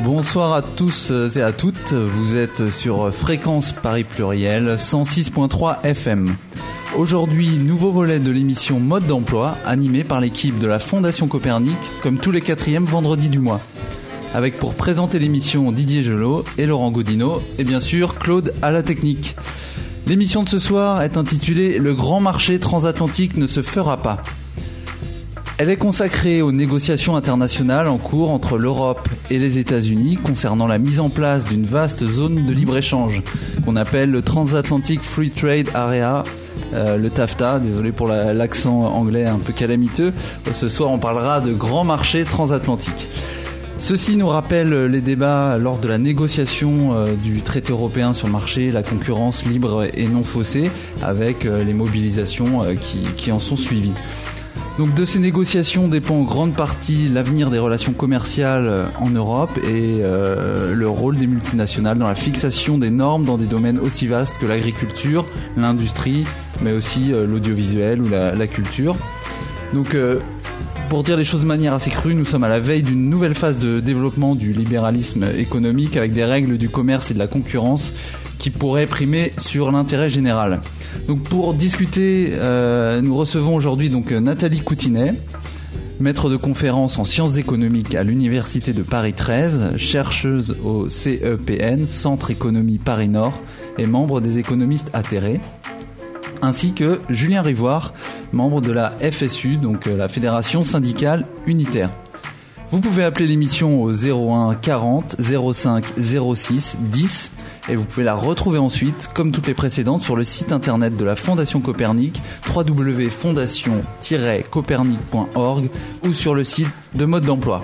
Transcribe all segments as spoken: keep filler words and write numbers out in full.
Bonsoir à tous et à toutes, vous êtes sur Fréquence Paris Pluriel, cent six virgule trois F M. Aujourd'hui, nouveau volet de l'émission Mode d'emploi, animé par l'équipe de la Fondation Copernic, comme tous les quatrièmes vendredis du mois. Avec pour présenter l'émission Didier Gelot et Laurent Godineau, et bien sûr Claude à la technique. L'émission de ce soir est intitulée « Le grand marché transatlantique ne se fera pas ». Elle est consacrée aux négociations internationales en cours entre l'Europe et les États-Unis concernant la mise en place d'une vaste zone de libre-échange qu'on appelle le Transatlantic Free Trade Area, euh, le TAFTA. Désolé pour la, l'accent anglais un peu calamiteux. Ce soir, on parlera de grand marché transatlantique. Ceci nous rappelle les débats lors de la négociation euh, du traité européen sur le marché, la concurrence libre et non faussée, avec euh, les mobilisations euh, qui, qui en sont suivies. Donc de ces négociations dépend en grande partie l'avenir des relations commerciales en Europe et euh, le rôle des multinationales dans la fixation des normes dans des domaines aussi vastes que l'agriculture, l'industrie, mais aussi euh, l'audiovisuel ou la, la culture. Donc euh, pour dire les choses de manière assez crue, nous sommes à la veille d'une nouvelle phase de développement du libéralisme économique avec des règles du commerce et de la concurrence qui pourraient primer sur l'intérêt général. Donc pour discuter, euh, nous recevons aujourd'hui donc Nathalie Coutinet, maître de conférences en sciences économiques à l'Université de Paris treize, chercheuse au C E P N, Centre Économie Paris Nord, et membre des économistes atterrés, ainsi que Julien Rivoire, membre de la F S U, donc la Fédération syndicale unitaire. Vous pouvez appeler l'émission au zéro un quarante zéro cinq zéro six dix et vous pouvez la retrouver ensuite, comme toutes les précédentes, sur le site internet de la Fondation Copernic, w w w point fondation tiret copernic point org, ou sur le site de Mode d'emploi.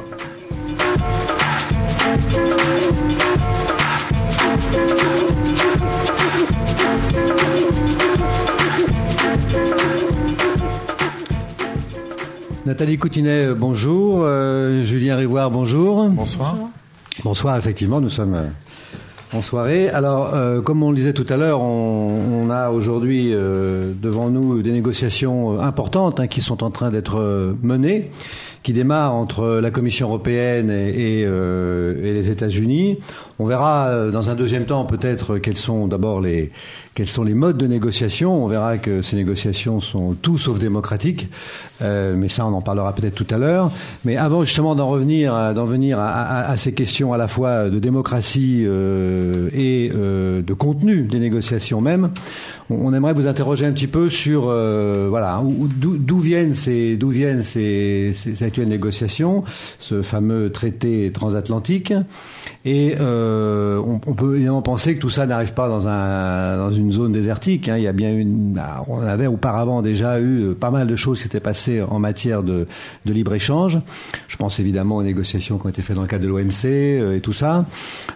Nathalie Coutinet, bonjour. Euh, Julien Rivoire, bonjour. Bonsoir. Bonsoir, effectivement, nous sommes euh, en soirée. Alors, euh, comme on le disait tout à l'heure, on, on a aujourd'hui euh, devant nous des négociations importantes hein, qui sont en train d'être euh, menées, qui démarrent entre la Commission européenne et, et, euh, et les États-Unis. On verra euh, dans un deuxième temps peut-être quels sont d'abord les quels sont les modes de négociation. On verra que ces négociations sont tout sauf démocratiques, euh, mais ça on en parlera peut-être tout à l'heure. Mais avant justement d'en revenir, d'en venir à, à, à ces questions à la fois de démocratie euh, et euh, de contenu des négociations même, on, on aimerait vous interroger un petit peu sur euh, voilà où, d'où, d'où viennent ces d'où viennent ces, ces actuelles négociations, ce fameux traité transatlantique. Et euh, on, on peut évidemment penser que tout ça n'arrive pas dans un dans une zone désertique. Hein. Il y a bien une, on avait auparavant déjà eu pas mal de choses qui s'étaient passées en matière de, de libre échange. Je pense évidemment aux négociations qui ont été faites dans le cadre de l'O M C euh, et tout ça.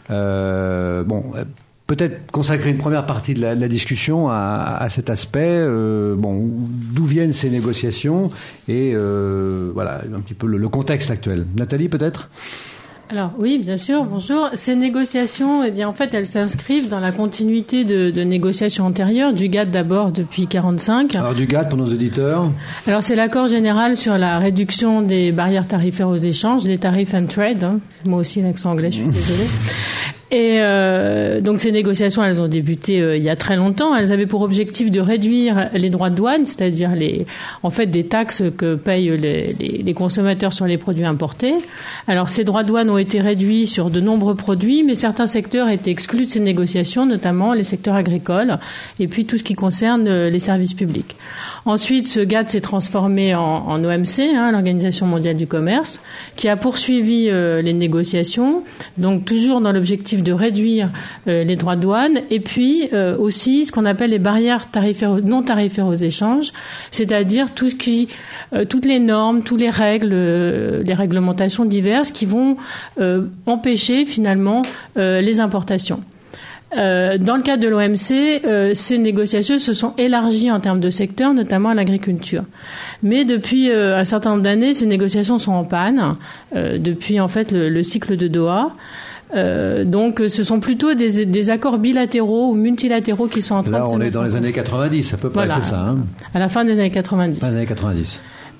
Euh, bon. Peut-être consacrer une première partie de la, de la discussion à, à cet aspect. Euh, bon, d'où viennent ces négociations et euh, voilà un petit peu le, le contexte actuel. Nathalie, peut-être. Alors oui, bien sûr, bonjour. Ces négociations, eh bien en fait, elles s'inscrivent dans la continuité de, de négociations antérieures, du GATT d'abord depuis quarante-cinq. Alors du GATT pour nos auditeurs. Alors c'est l'accord général sur la réduction des barrières tarifaires aux échanges, des tarifs and trade. Hein. Moi aussi l'accent anglais, je suis désolée. Et euh, donc ces négociations, elles ont débuté euh, il y a très longtemps. Elles avaient pour objectif de réduire les droits de douane, c'est-à-dire les, en fait, des taxes que payent les, les, les consommateurs sur les produits importés. Alors ces droits de douane ont été réduits sur de nombreux produits, mais certains secteurs étaient exclus de ces négociations, notamment les secteurs agricoles et puis tout ce qui concerne les services publics. Ensuite, ce GATT s'est transformé en, en O M C, hein, l'Organisation mondiale du commerce, qui a poursuivi euh, les négociations, donc toujours dans l'objectif de réduire euh, les droits de douane, et puis euh, aussi ce qu'on appelle les barrières tarifaires, non tarifaires aux échanges, c'est-à-dire tout ce qui, euh, toutes les normes, toutes les règles, euh, les réglementations diverses qui vont euh, empêcher finalement euh, les importations. Euh, dans le cadre de l'O M C, euh, ces négociations se sont élargies en termes de secteur, notamment à l'agriculture. Mais depuis euh, un certain nombre d'années, ces négociations sont en panne, euh, depuis en fait le, le cycle de Doha. Euh, donc, ce sont plutôt des, des accords bilatéraux ou multilatéraux qui sont en train Là, de se on est mettre dans en les place. années quatre-vingt-dix, à peu près, Voilà, c'est ça. Hein, à la fin des années quatre-vingt-dix. fin des années quatre-vingt-dix.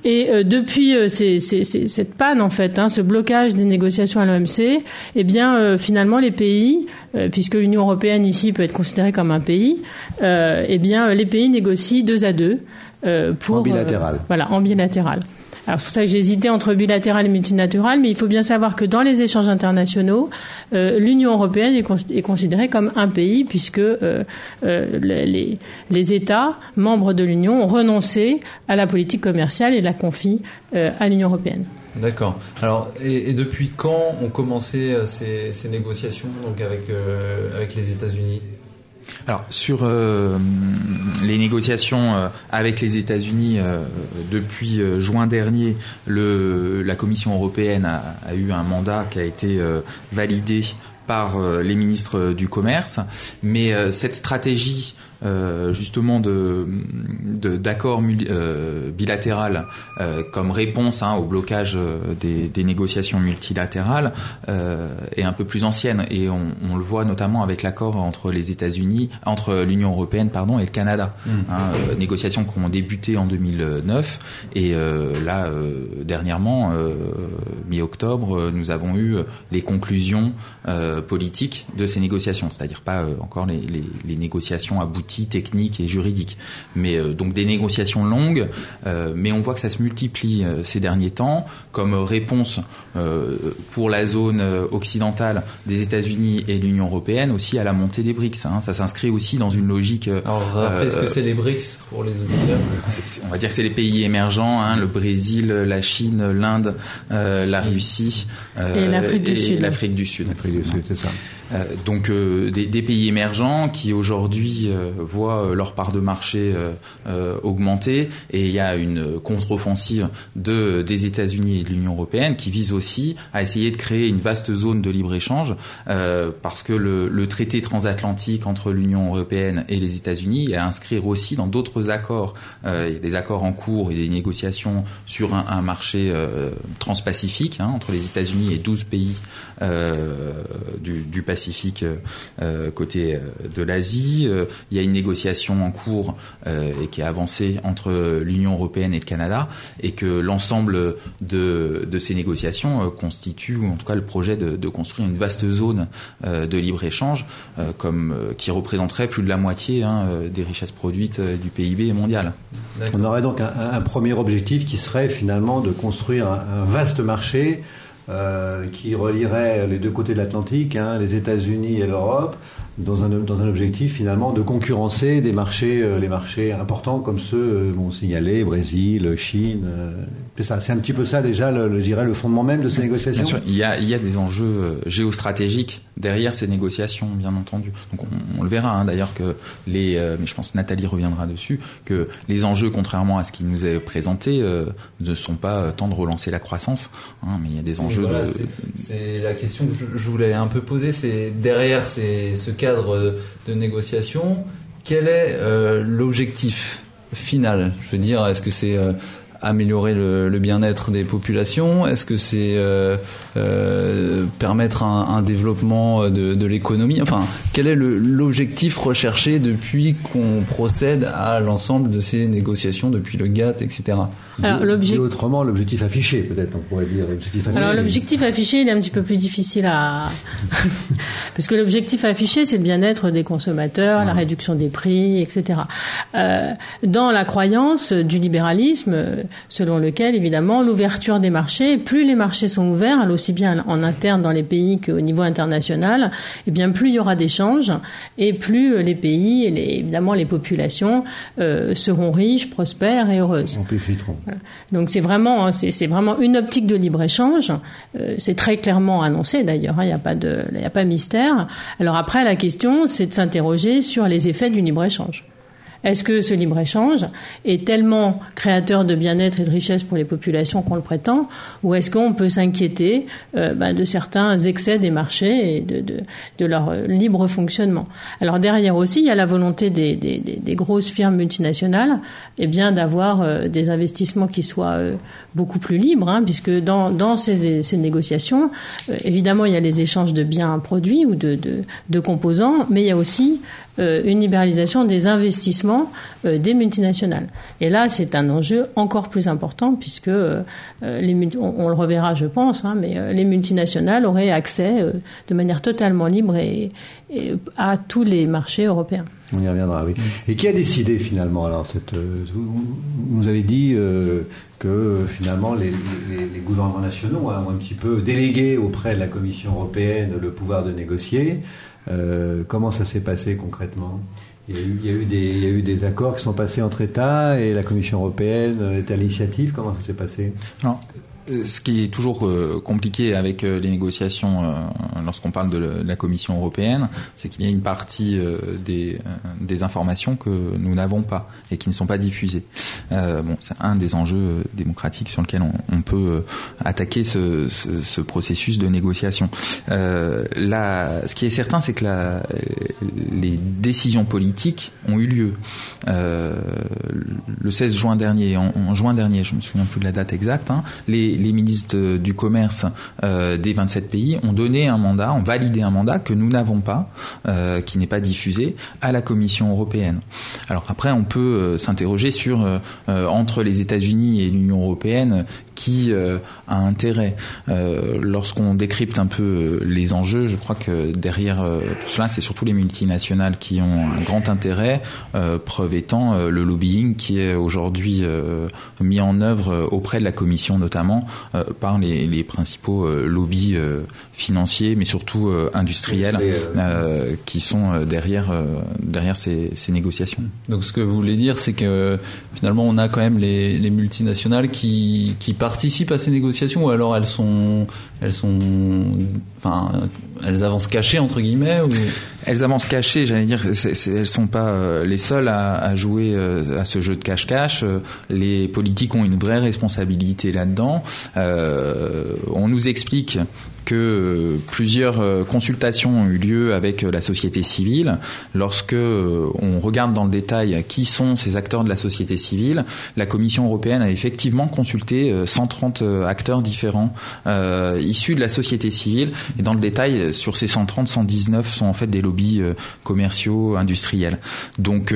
Et euh, depuis euh, ces, ces, ces, cette panne, en fait, hein, ce blocage des négociations à l'O M C, eh bien, euh, finalement, les pays, euh, puisque l'Union européenne ici peut être considérée comme un pays, euh, eh bien, les pays négocient deux à deux euh, pour en bilatéral. Euh, voilà, en bilatéral. Alors c'est pour ça que j'ai hésité entre bilatéral et multilatéral, mais il faut bien savoir que dans les échanges internationaux, euh, l'Union européenne est, cons- est considérée comme un pays, puisque euh, euh, les, les États membres de l'Union ont renoncé à la politique commerciale et la confient euh, à l'Union européenne. D'accord. Alors, et, et depuis quand ont commencé euh, ces, ces négociations donc avec euh, avec les États-Unis ? Alors sur euh, les négociations euh, avec les États-Unis euh, depuis euh, juin dernier, le, la Commission européenne a, a eu un mandat qui a été euh, validé par euh, les ministres du commerce, mais euh, cette stratégie euh, justement de, de d'accord euh, bilatéral euh, comme réponse hein, au blocage euh, des, des négociations multilatérales euh, est un peu plus ancienne, et on, on le voit notamment avec l'accord entre les États-Unis, entre l'Union européenne pardon et le Canada, mmh. hein, euh, négociations qui ont débuté en deux mille neuf, et euh, là euh, dernièrement euh, mi-octobre nous avons eu les conclusions euh, politiques de ces négociations, c'est-à-dire pas euh, encore les, les, les négociations abouties techniques et juridiques, mais euh, donc des négociations longues, euh, mais on voit que ça se multiplie euh, ces derniers temps comme réponse euh, pour la zone occidentale des États-Unis et l'Union européenne aussi à la montée des B R I C S. Hein. Ça s'inscrit aussi dans une logique. Euh, Alors rappelez euh, ce que c'est les B R I C S pour les auditeurs. C'est, c'est, on va dire que c'est les pays émergents, hein, le Brésil, la Chine, l'Inde, euh, la Russie euh, et l'Afrique du et Sud. L'Afrique du Sud. L'Afrique du Sud, c'est ça. Euh, donc euh, des, des pays émergents qui aujourd'hui euh, voient leur part de marché euh, euh, augmenter, et il y a une contre-offensive de, des États-Unis et de l'Union européenne qui vise aussi à essayer de créer une vaste zone de libre-échange euh, parce que le, le traité transatlantique entre l'Union européenne et les États-Unis est à inscrire aussi dans d'autres accords. Euh, il y a des accords en cours et des négociations sur un, un marché euh, transpacifique hein, entre les États-Unis et douze pays euh, du, du Pacifique. Pacifique euh, côté euh, de l'Asie. Euh, il y a une négociation en cours euh, et qui est avancée entre l'Union européenne et le Canada, et que l'ensemble de, de ces négociations euh, constitue, ou en tout cas le projet de, de construire une vaste zone euh, de libre-échange euh, comme, euh, qui représenterait plus de la moitié hein, des richesses produites euh, du P I B mondial. D'accord. On aurait donc un, un premier objectif qui serait finalement de construire un, un vaste marché Euh, qui relierait les deux côtés de l'Atlantique, hein, les États-Unis et l'Europe, dans un, dans un objectif finalement de concurrencer des marchés, euh, les marchés importants comme ceux euh, bon, signalés, Brésil, Chine. Euh, c'est ça, c'est un petit peu ça déjà, le, le, je dirais, le fondement même de ces négociations. Bien sûr, il y a, il y a des enjeux géostratégiques derrière ces négociations, bien entendu. Donc on, on le verra hein, d'ailleurs que les, euh, mais je pense que Nathalie reviendra dessus, que les enjeux, contrairement à ce qui nous est présenté, euh, ne sont pas tant de relancer la croissance, hein, mais il y a des enjeux. Voilà, de... c'est, c'est la question que je, je voulais un peu poser, c'est derrière ces, ce cadre de négociation, quel est euh, l'objectif final ? Je veux dire, est-ce que c'est euh, améliorer le, le bien-être des populations ? Est-ce que c'est euh, euh, permettre un, un développement de, de l'économie ? Enfin, quel est le, l'objectif recherché depuis qu'on procède à l'ensemble de ces négociations, depuis le G A T T, et cetera ? Alors, l'objectif... autrement, l'objectif affiché, peut-être, on pourrait dire. L'objectif affiché. Alors, l'objectif affiché, il est un petit peu plus difficile à... Parce que l'objectif affiché, c'est le bien-être des consommateurs, la réduction des prix, et cetera. Euh, dans la croyance du libéralisme, selon lequel, évidemment, l'ouverture des marchés, plus les marchés sont ouverts, aussi bien en interne dans les pays qu'au niveau international, eh bien, plus il y aura d'échanges, et plus les pays et les, évidemment les populations euh, seront riches, prospères et heureuses. On profiteront. Donc c'est vraiment, c'est, c'est vraiment une optique de libre-échange. Euh, c'est très clairement annoncé d'ailleurs, il hein, n'y a pas de, il n'y a pas mystère. Alors après, la question, c'est de s'interroger sur les effets du libre-échange. Est-ce que ce libre-échange est tellement créateur de bien-être et de richesse pour les populations qu'on le prétend, ou est-ce qu'on peut s'inquiéter euh, bah, de certains excès des marchés et de, de, de leur libre fonctionnement ? Alors derrière aussi, il y a la volonté des, des, des, des grosses firmes multinationales eh bien, d'avoir euh, des investissements qui soient euh, beaucoup plus libres, hein, puisque dans, dans ces, ces négociations, euh, évidemment, il y a les échanges de biens produits ou de, de, de composants, mais il y a aussi euh, une libéralisation des investissements dépend euh, des multinationales. Et là, c'est un enjeu encore plus important puisque euh, les multi- on, on le reverra, je pense, hein, mais euh, les multinationales auraient accès euh, de manière totalement libre et, et à tous les marchés européens. On y reviendra, oui. Et qui a décidé finalement alors cette, euh, vous, vous nous avez dit euh, que euh, finalement les, les, les gouvernements nationaux hein, ont un petit peu délégué auprès de la Commission européenne le pouvoir de négocier. Euh, comment ça s'est passé concrètement ? Il y a eu, il y a eu des, il y a eu des accords qui sont passés entre États et la Commission européenne est à l'initiative. Comment ça s'est passé ? Alors, ce qui est toujours euh, compliqué avec euh, les négociations euh, lorsqu'on parle de, le, de la Commission européenne, c'est qu'il y a une partie euh, des, euh, des informations que nous n'avons pas et qui ne sont pas diffusées. Euh, bon, c'est un des enjeux démocratiques sur lequel on, on peut euh, attaquer ce, ce, ce processus de négociation. Euh, là, ce qui est certain, c'est que la, les décisions politiques ont eu lieu. Euh, le seize juin dernier, en, en juin dernier, je me souviens plus de la date exacte, hein, les les ministres du commerce euh, des vingt-sept pays ont donné un mandat, ont validé un mandat que nous n'avons pas, euh, qui n'est pas diffusé, à la Commission européenne. Alors après, on peut euh, s'interroger sur euh, euh, entre les États-Unis et l'Union européenne, qui euh, a intérêt. Euh, lorsqu'on décrypte un peu euh, les enjeux, je crois que derrière euh, tout cela, c'est surtout les multinationales qui ont un grand intérêt, euh, preuve étant euh, le lobbying qui est aujourd'hui euh, mis en œuvre euh, auprès de la Commission, notamment euh, par les, les principaux euh, lobbies euh, financiers, mais surtout euh, industriels, euh, qui sont euh, derrière euh, derrière ces, ces négociations. Donc, ce que vous voulez dire, c'est que finalement, on a quand même les, les multinationales qui qui participent à ces négociations, ou alors elles sont elles sont enfin elles avancent cachées entre guillemets, ou... Elles avancent cachées, j'allais dire, c'est, c'est, elles sont pas euh, les seules à, à jouer euh, à ce jeu de cache-cache. Euh, les politiques ont une vraie responsabilité là-dedans. Euh, on nous explique que plusieurs consultations ont eu lieu avec la société civile. Lorsque on regarde dans le détail qui sont ces acteurs de la société civile, la Commission européenne a effectivement consulté cent trente acteurs différents euh, issus de la société civile. Et dans le détail, sur ces cent trente, cent dix-neuf sont en fait des lobbies commerciaux, industriels. Donc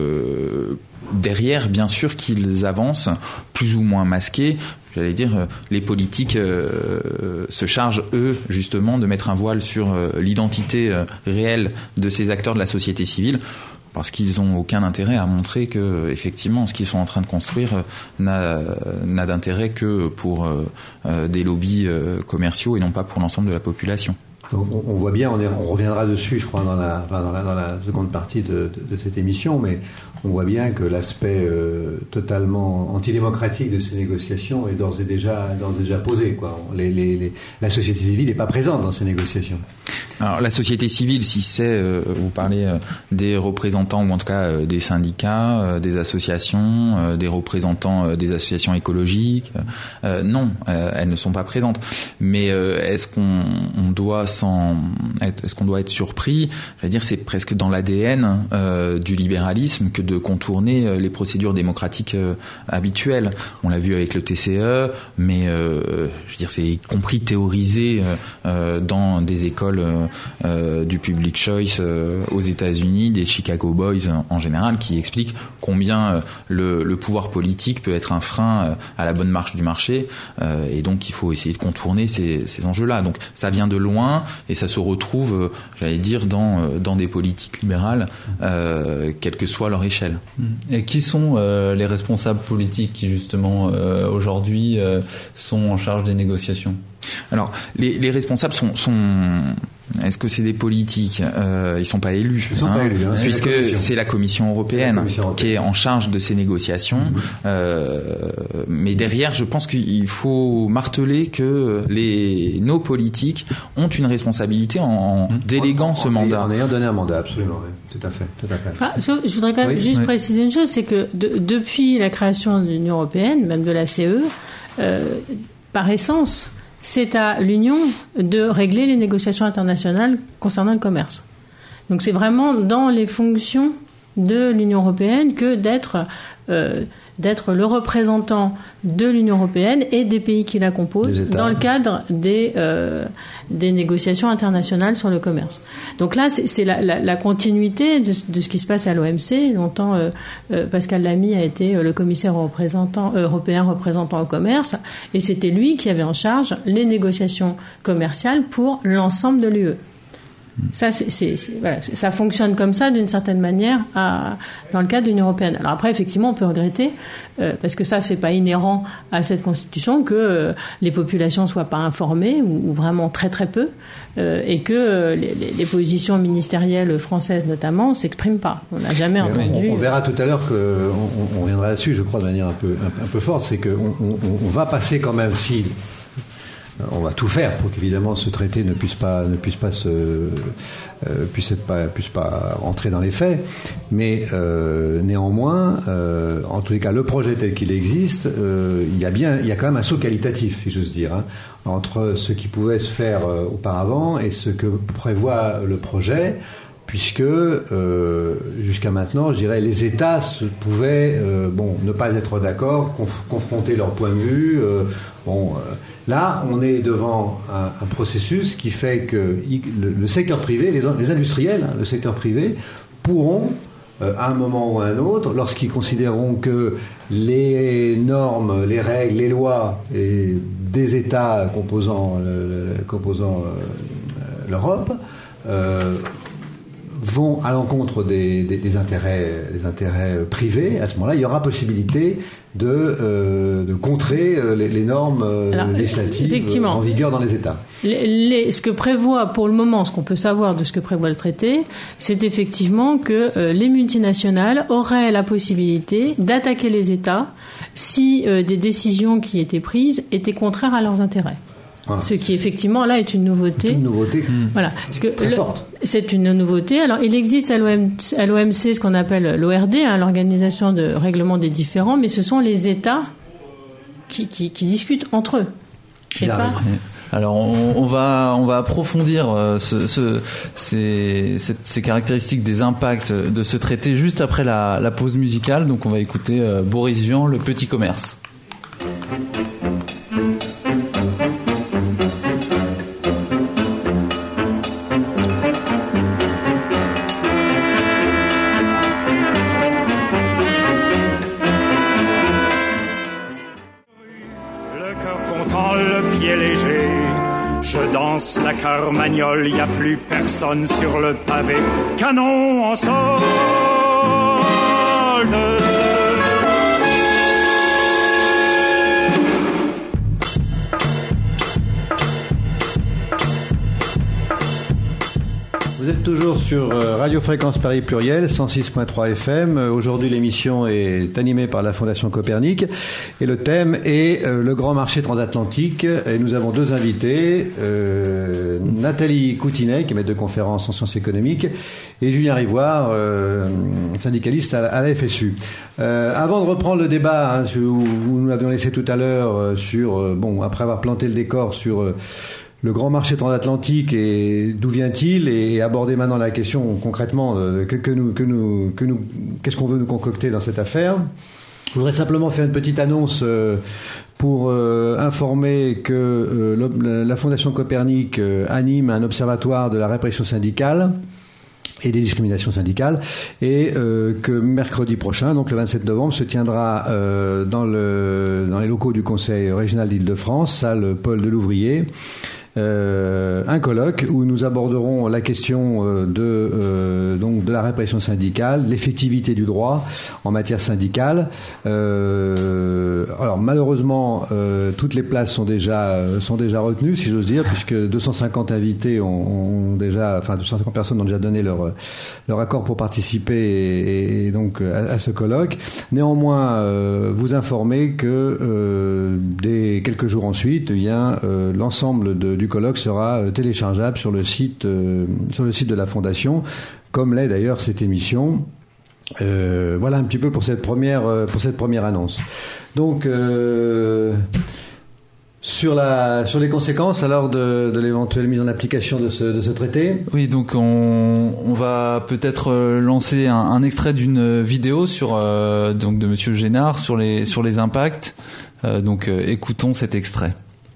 euh, derrière, bien sûr qu'ils avancent, plus ou moins masqués. J'allais dire, les politiques euh, se chargent, eux, justement, de mettre un voile sur euh, l'identité euh, réelle de ces acteurs de la société civile, parce qu'ils n'ont aucun intérêt à montrer que, effectivement, ce qu'ils sont en train de construire euh, n'a, n'a d'intérêt que pour euh, euh, des lobbies euh, commerciaux et non pas pour l'ensemble de la population. On, on voit bien, on, est, on reviendra dessus, je crois, dans la, enfin, dans la, dans la seconde partie de, de, de cette émission, mais on voit bien que l'aspect euh, totalement antidémocratique de ces négociations est d'ores et déjà, d'ores et déjà posé, quoi. Les, les, les, la société civile n'est pas présente dans ces négociations. Alors la société civile, si c'est, euh, vous parlez euh, des représentants ou en tout cas euh, des syndicats, euh, des associations, euh, des représentants euh, des associations écologiques, euh, non, euh, elles ne sont pas présentes. Mais euh, est-ce qu'on on doit s'en, être, est-ce qu'on doit être surpris ? J'allais dire, c'est presque dans l'A D N euh, du libéralisme que de contourner euh, les procédures démocratiques euh, habituelles. On l'a vu avec le T C E, mais euh, je veux dire, c'est y compris théorisé euh, euh, dans des écoles euh, Euh, du public choice euh, aux États-Unis, des Chicago Boys euh, en général, qui expliquent combien euh, le, le pouvoir politique peut être un frein euh, à la bonne marche du marché, euh, et donc il faut essayer de contourner ces, ces enjeux-là. Donc ça vient de loin et ça se retrouve, euh, j'allais dire, dans, euh, dans des politiques libérales, euh, quelle que soit leur échelle. Et qui sont euh, les responsables politiques qui justement euh, aujourd'hui euh, sont en charge des négociations ? Alors, les, les responsables sont, sont. Est-ce que c'est des politiques ? euh, Ils sont pas élus, ils sont hein, pas élus, hein, puisque c'est la c'est la Commission européenne, la Commission européenne qui est en charge de ces négociations. Mmh. Euh, mais derrière, je pense qu'il faut marteler que les nos politiques ont une responsabilité en, en mmh. déléguant en, ce en, mandat. En ayant donné un mandat, absolument. Oui. Tout à fait, tout à fait. Ah, je voudrais quand même oui, juste oui. préciser une chose, c'est que de, depuis la création de l'Union européenne, même de la C E, euh, par essence, c'est à l'Union de régler les négociations internationales concernant le commerce. Donc c'est vraiment dans les fonctions de l'Union européenne que d'être euh, d'être le représentant de l'Union européenne et des pays qui la composent dans le cadre des, euh, des négociations internationales sur le commerce. Donc là, c'est, c'est la, la, la continuité de, de ce qui se passe à l'O M C. Longtemps, euh, euh, Pascal Lamy a été le commissaire représentant, euh, européen représentant au commerce, et c'était lui qui avait en charge les négociations commerciales pour l'ensemble de l'U E. Ça, c'est, c'est, c'est, voilà, ça fonctionne comme ça d'une certaine manière à, dans le cadre de l'Union européenne. Alors après, effectivement, on peut regretter, euh, parce que ça, c'est pas inhérent à cette constitution, que euh, les populations soient pas informées, ou, ou vraiment très très peu, euh, et que euh, les, les positions ministérielles françaises notamment s'expriment pas. On n'a jamais Mais entendu. On, on verra tout à l'heure que on, on reviendra là-dessus, je crois, de manière un peu un, un peu forte, c'est qu'on on, on va passer quand même si. On va tout faire pour qu'évidemment ce traité ne puisse pas ne puisse pas se euh, puisse pas puisse pas rentrer dans les faits, mais euh, néanmoins, euh, en tous les cas, le projet tel qu'il existe, euh, il y a bien il y a quand même un saut qualitatif, si j'ose dire, hein, entre ce qui pouvait se faire euh, auparavant et ce que prévoit le projet. Puisque euh, jusqu'à maintenant, je dirais, les États se pouvaient, euh, bon, ne pas être d'accord, conf- confronter leur point de vue. Euh, bon, euh, là, on est devant un, un processus qui fait que le, le secteur privé, les, les industriels, hein, le secteur privé, pourront, euh, à un moment ou à un autre, lorsqu'ils considéreront que les normes, les règles, les lois et des États composant, le, le, composant euh, l'Europe, euh, vont à l'encontre des, des, des intérêts, des intérêts privés, à ce moment-là, il y aura possibilité de, euh, de contrer les, les normes Alors, législatives en vigueur dans les États. Les, les, ce que prévoit, pour le moment, ce qu'on peut savoir de ce que prévoit le traité, c'est effectivement que euh, les multinationales auraient la possibilité d'attaquer les États si euh, des décisions qui étaient prises étaient contraires à leurs intérêts. Voilà. Ce qui effectivement là est une nouveauté. Une nouveauté. Mmh. Voilà, parce que très le, forte. C'est une nouveauté. Alors il existe à l'O M, à l'O M C ce qu'on appelle l'O R D, hein, l'organisation de règlement des différends, mais ce sont les États qui, qui, qui discutent entre eux. Et pas... Alors on, on va on va approfondir euh, ce, ce, ces, cette, ces caractéristiques des impacts de ce traité juste après la, la pause musicale. Donc on va écouter euh, Boris Vian, Le Petit Commerce. Je danse la carmagnole, y a plus personne sur le pavé. Canon en solde. Vous êtes toujours sur Radio Fréquence Paris Pluriel, cent six point trois F M. Aujourd'hui, l'émission est animée par la Fondation Copernic et le thème est euh, le grand marché transatlantique. Et nous avons deux invités, euh, Nathalie Coutinet, qui est maître de conférence en sciences économiques, et Julien Rivoire, euh, syndicaliste à, à la F S U. Euh, avant de reprendre le débat, hein, où, où nous l'avions laissé tout à l'heure, euh, sur, euh, bon, après avoir planté le décor sur... Euh, le grand marché transatlantique et d'où vient-il, et aborder maintenant la question concrètement de, que, que nous, que nous, que nous, qu'est-ce qu'on veut nous concocter dans cette affaire. Je voudrais simplement faire une petite annonce euh, pour euh, informer que euh, la Fondation Copernic euh, anime un observatoire de la répression syndicale et des discriminations syndicales, et euh, que mercredi prochain, donc le vingt-sept novembre, se tiendra euh, dans, le, dans les locaux du Conseil régional d'Île-de-France, salle Paul Delouvrier, Euh, un colloque où nous aborderons la question euh, de euh, donc de la répression syndicale, l'effectivité du droit en matière syndicale. Euh, alors malheureusement, euh, toutes les places sont déjà sont déjà retenues, si j'ose dire, puisque deux cent cinquante invités ont, ont déjà, enfin deux cent cinquante personnes ont déjà donné leur leur accord pour participer et, et donc à, à ce colloque. Néanmoins, euh, vous informer que euh, dès quelques jours ensuite, il y a euh, l'ensemble de, du colloque sera téléchargeable sur le site euh, sur le site de la Fondation, comme l'est d'ailleurs cette émission. Euh, voilà un petit peu pour cette première pour cette première annonce. Donc euh, Sur la sur les conséquences alors de, de l'éventuelle mise en application de ce de ce traité. Oui, donc on on va peut-être lancer un, un extrait d'une vidéo sur euh, donc de Monsieur Génard sur les sur les impacts. Euh, donc euh, écoutons cet extrait.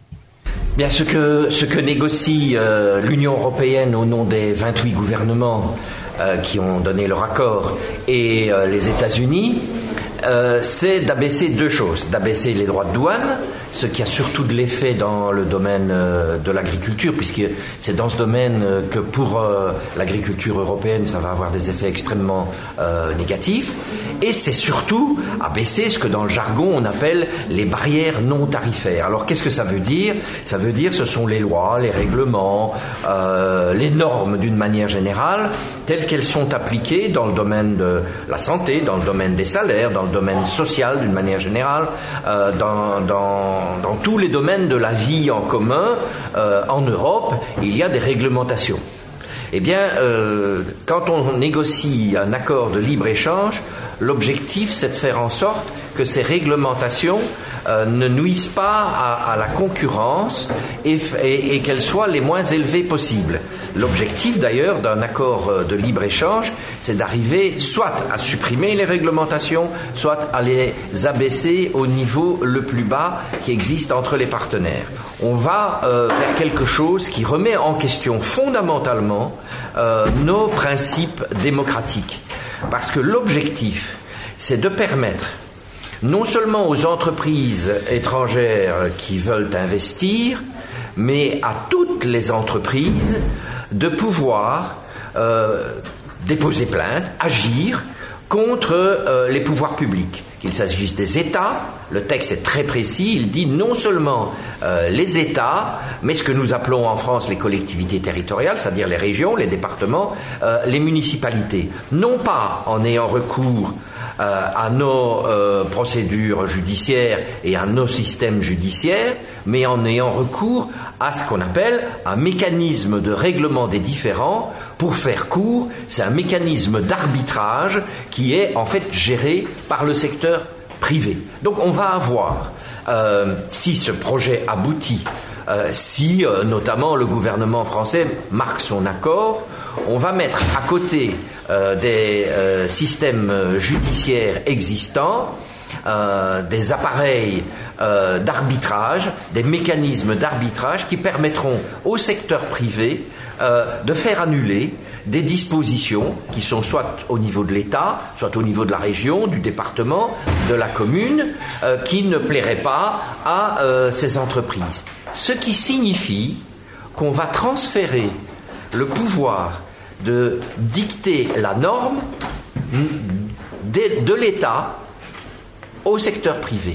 Bien, ce que ce que négocie euh, l'Union européenne au nom des vingt-huit gouvernements euh, qui ont donné leur accord et euh, les États-Unis, euh, c'est d'abaisser deux choses, d'abaisser les droits de douane, ce qui a surtout de l'effet dans le domaine euh, de l'agriculture, puisque c'est dans ce domaine euh, que pour euh, l'agriculture européenne, ça va avoir des effets extrêmement euh, négatifs. Et c'est surtout abaisser ce que dans le jargon on appelle les barrières non tarifaires. Alors qu'est-ce que ça veut dire ? Ça veut dire ce sont les lois, les règlements, euh, les normes d'une manière générale, telles qu'elles sont appliquées dans le domaine de la santé, dans le domaine des salaires, dans le domaine social d'une manière générale, euh, dans, dans dans tous les domaines de la vie en commun, euh, en Europe, il y a des réglementations. Eh bien, euh, quand on négocie un accord de libre-échange, l'objectif, c'est de faire en sorte que ces réglementations euh, ne nuisent pas à, à la concurrence et, et, et qu'elles soient les moins élevées possibles. L'objectif, d'ailleurs, d'un accord de libre-échange, c'est d'arriver soit à supprimer les réglementations, soit à les abaisser au niveau le plus bas qui existe entre les partenaires. On va euh, vers quelque chose qui remet en question fondamentalement euh, nos principes démocratiques. Parce que l'objectif, c'est de permettre non seulement aux entreprises étrangères qui veulent investir, mais à toutes les entreprises de pouvoir euh, déposer plainte, agir contre euh, les pouvoirs publics. Qu'il s'agisse des États, le texte est très précis, il dit non seulement euh, les États, mais ce que nous appelons en France les collectivités territoriales, c'est-à-dire les régions, les départements, euh, les municipalités. Non pas en ayant recours euh, à nos euh, procédures judiciaires et à nos systèmes judiciaires, mais en ayant recours à ce qu'on appelle un mécanisme de règlement des différends. Pour faire court, c'est un mécanisme d'arbitrage qui est en fait géré par le secteur privé. Donc on va avoir, euh, si ce projet aboutit, euh, si euh, notamment le gouvernement français marque son accord, on va mettre à côté euh, des euh, systèmes judiciaires existants Euh, des appareils euh, d'arbitrage, des mécanismes d'arbitrage qui permettront au secteur privé euh, de faire annuler des dispositions qui sont soit au niveau de l'État, soit au niveau de la région, du département, de la commune, euh, qui ne plairaient pas à euh, ces entreprises. Ce qui signifie qu'on va transférer le pouvoir de dicter la norme de, de l'État au secteur privé.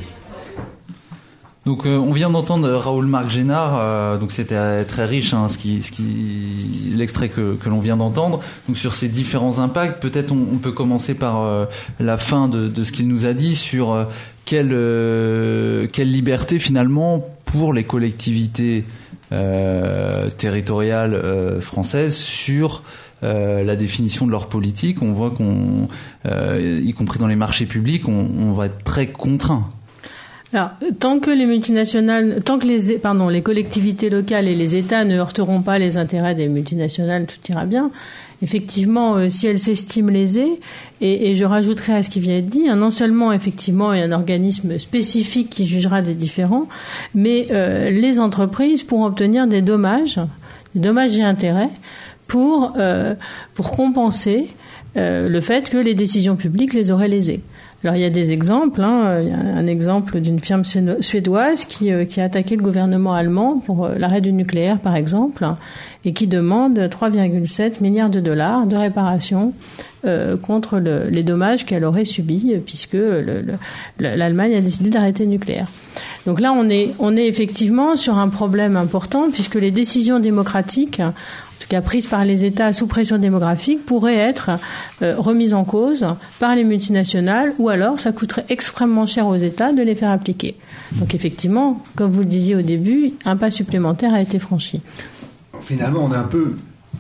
Donc euh, on vient d'entendre Raoul Marc Génard, euh, donc c'était très riche hein, ce qui, ce qui, l'extrait que, que l'on vient d'entendre. Donc sur ces différents impacts, peut-être on, on peut commencer par euh, la fin de, de ce qu'il nous a dit sur euh, quelle, euh, quelle liberté finalement pour les collectivités euh, territoriales euh, françaises sur Euh, la définition de leur politique. On voit qu'on, euh, y compris dans les marchés publics, on, on va être très contraint. Alors, tant que les multinationales, tant que les, pardon, les collectivités locales et les États ne heurteront pas les intérêts des multinationales, tout ira bien. Effectivement, euh, si elles s'estiment lésées, et, et je rajouterai à ce qui vient d'être dit, hein, non seulement effectivement il y a un organisme spécifique qui jugera des différends, mais euh, les entreprises pourront obtenir des dommages, des dommages et intérêts, pour euh, pour compenser euh, le fait que les décisions publiques les auraient lésées. Alors il y a des exemples, hein, il y a un exemple d'une firme suédoise qui euh, qui a attaqué le gouvernement allemand pour euh, l'arrêt du nucléaire par exemple, hein, et qui demande trois virgule sept milliards de dollars de réparation euh, contre le, les dommages qu'elle aurait subis euh, puisque le, le, l'Allemagne a décidé d'arrêter le nucléaire. Donc là on est on est effectivement sur un problème important puisque les décisions démocratiques, en tout cas prises par les États sous pression démographique, pourraient être euh, remises en cause par les multinationales, ou alors ça coûterait extrêmement cher aux États de les faire appliquer. Donc effectivement, comme vous le disiez au début, un pas supplémentaire a été franchi. Finalement, on est un peu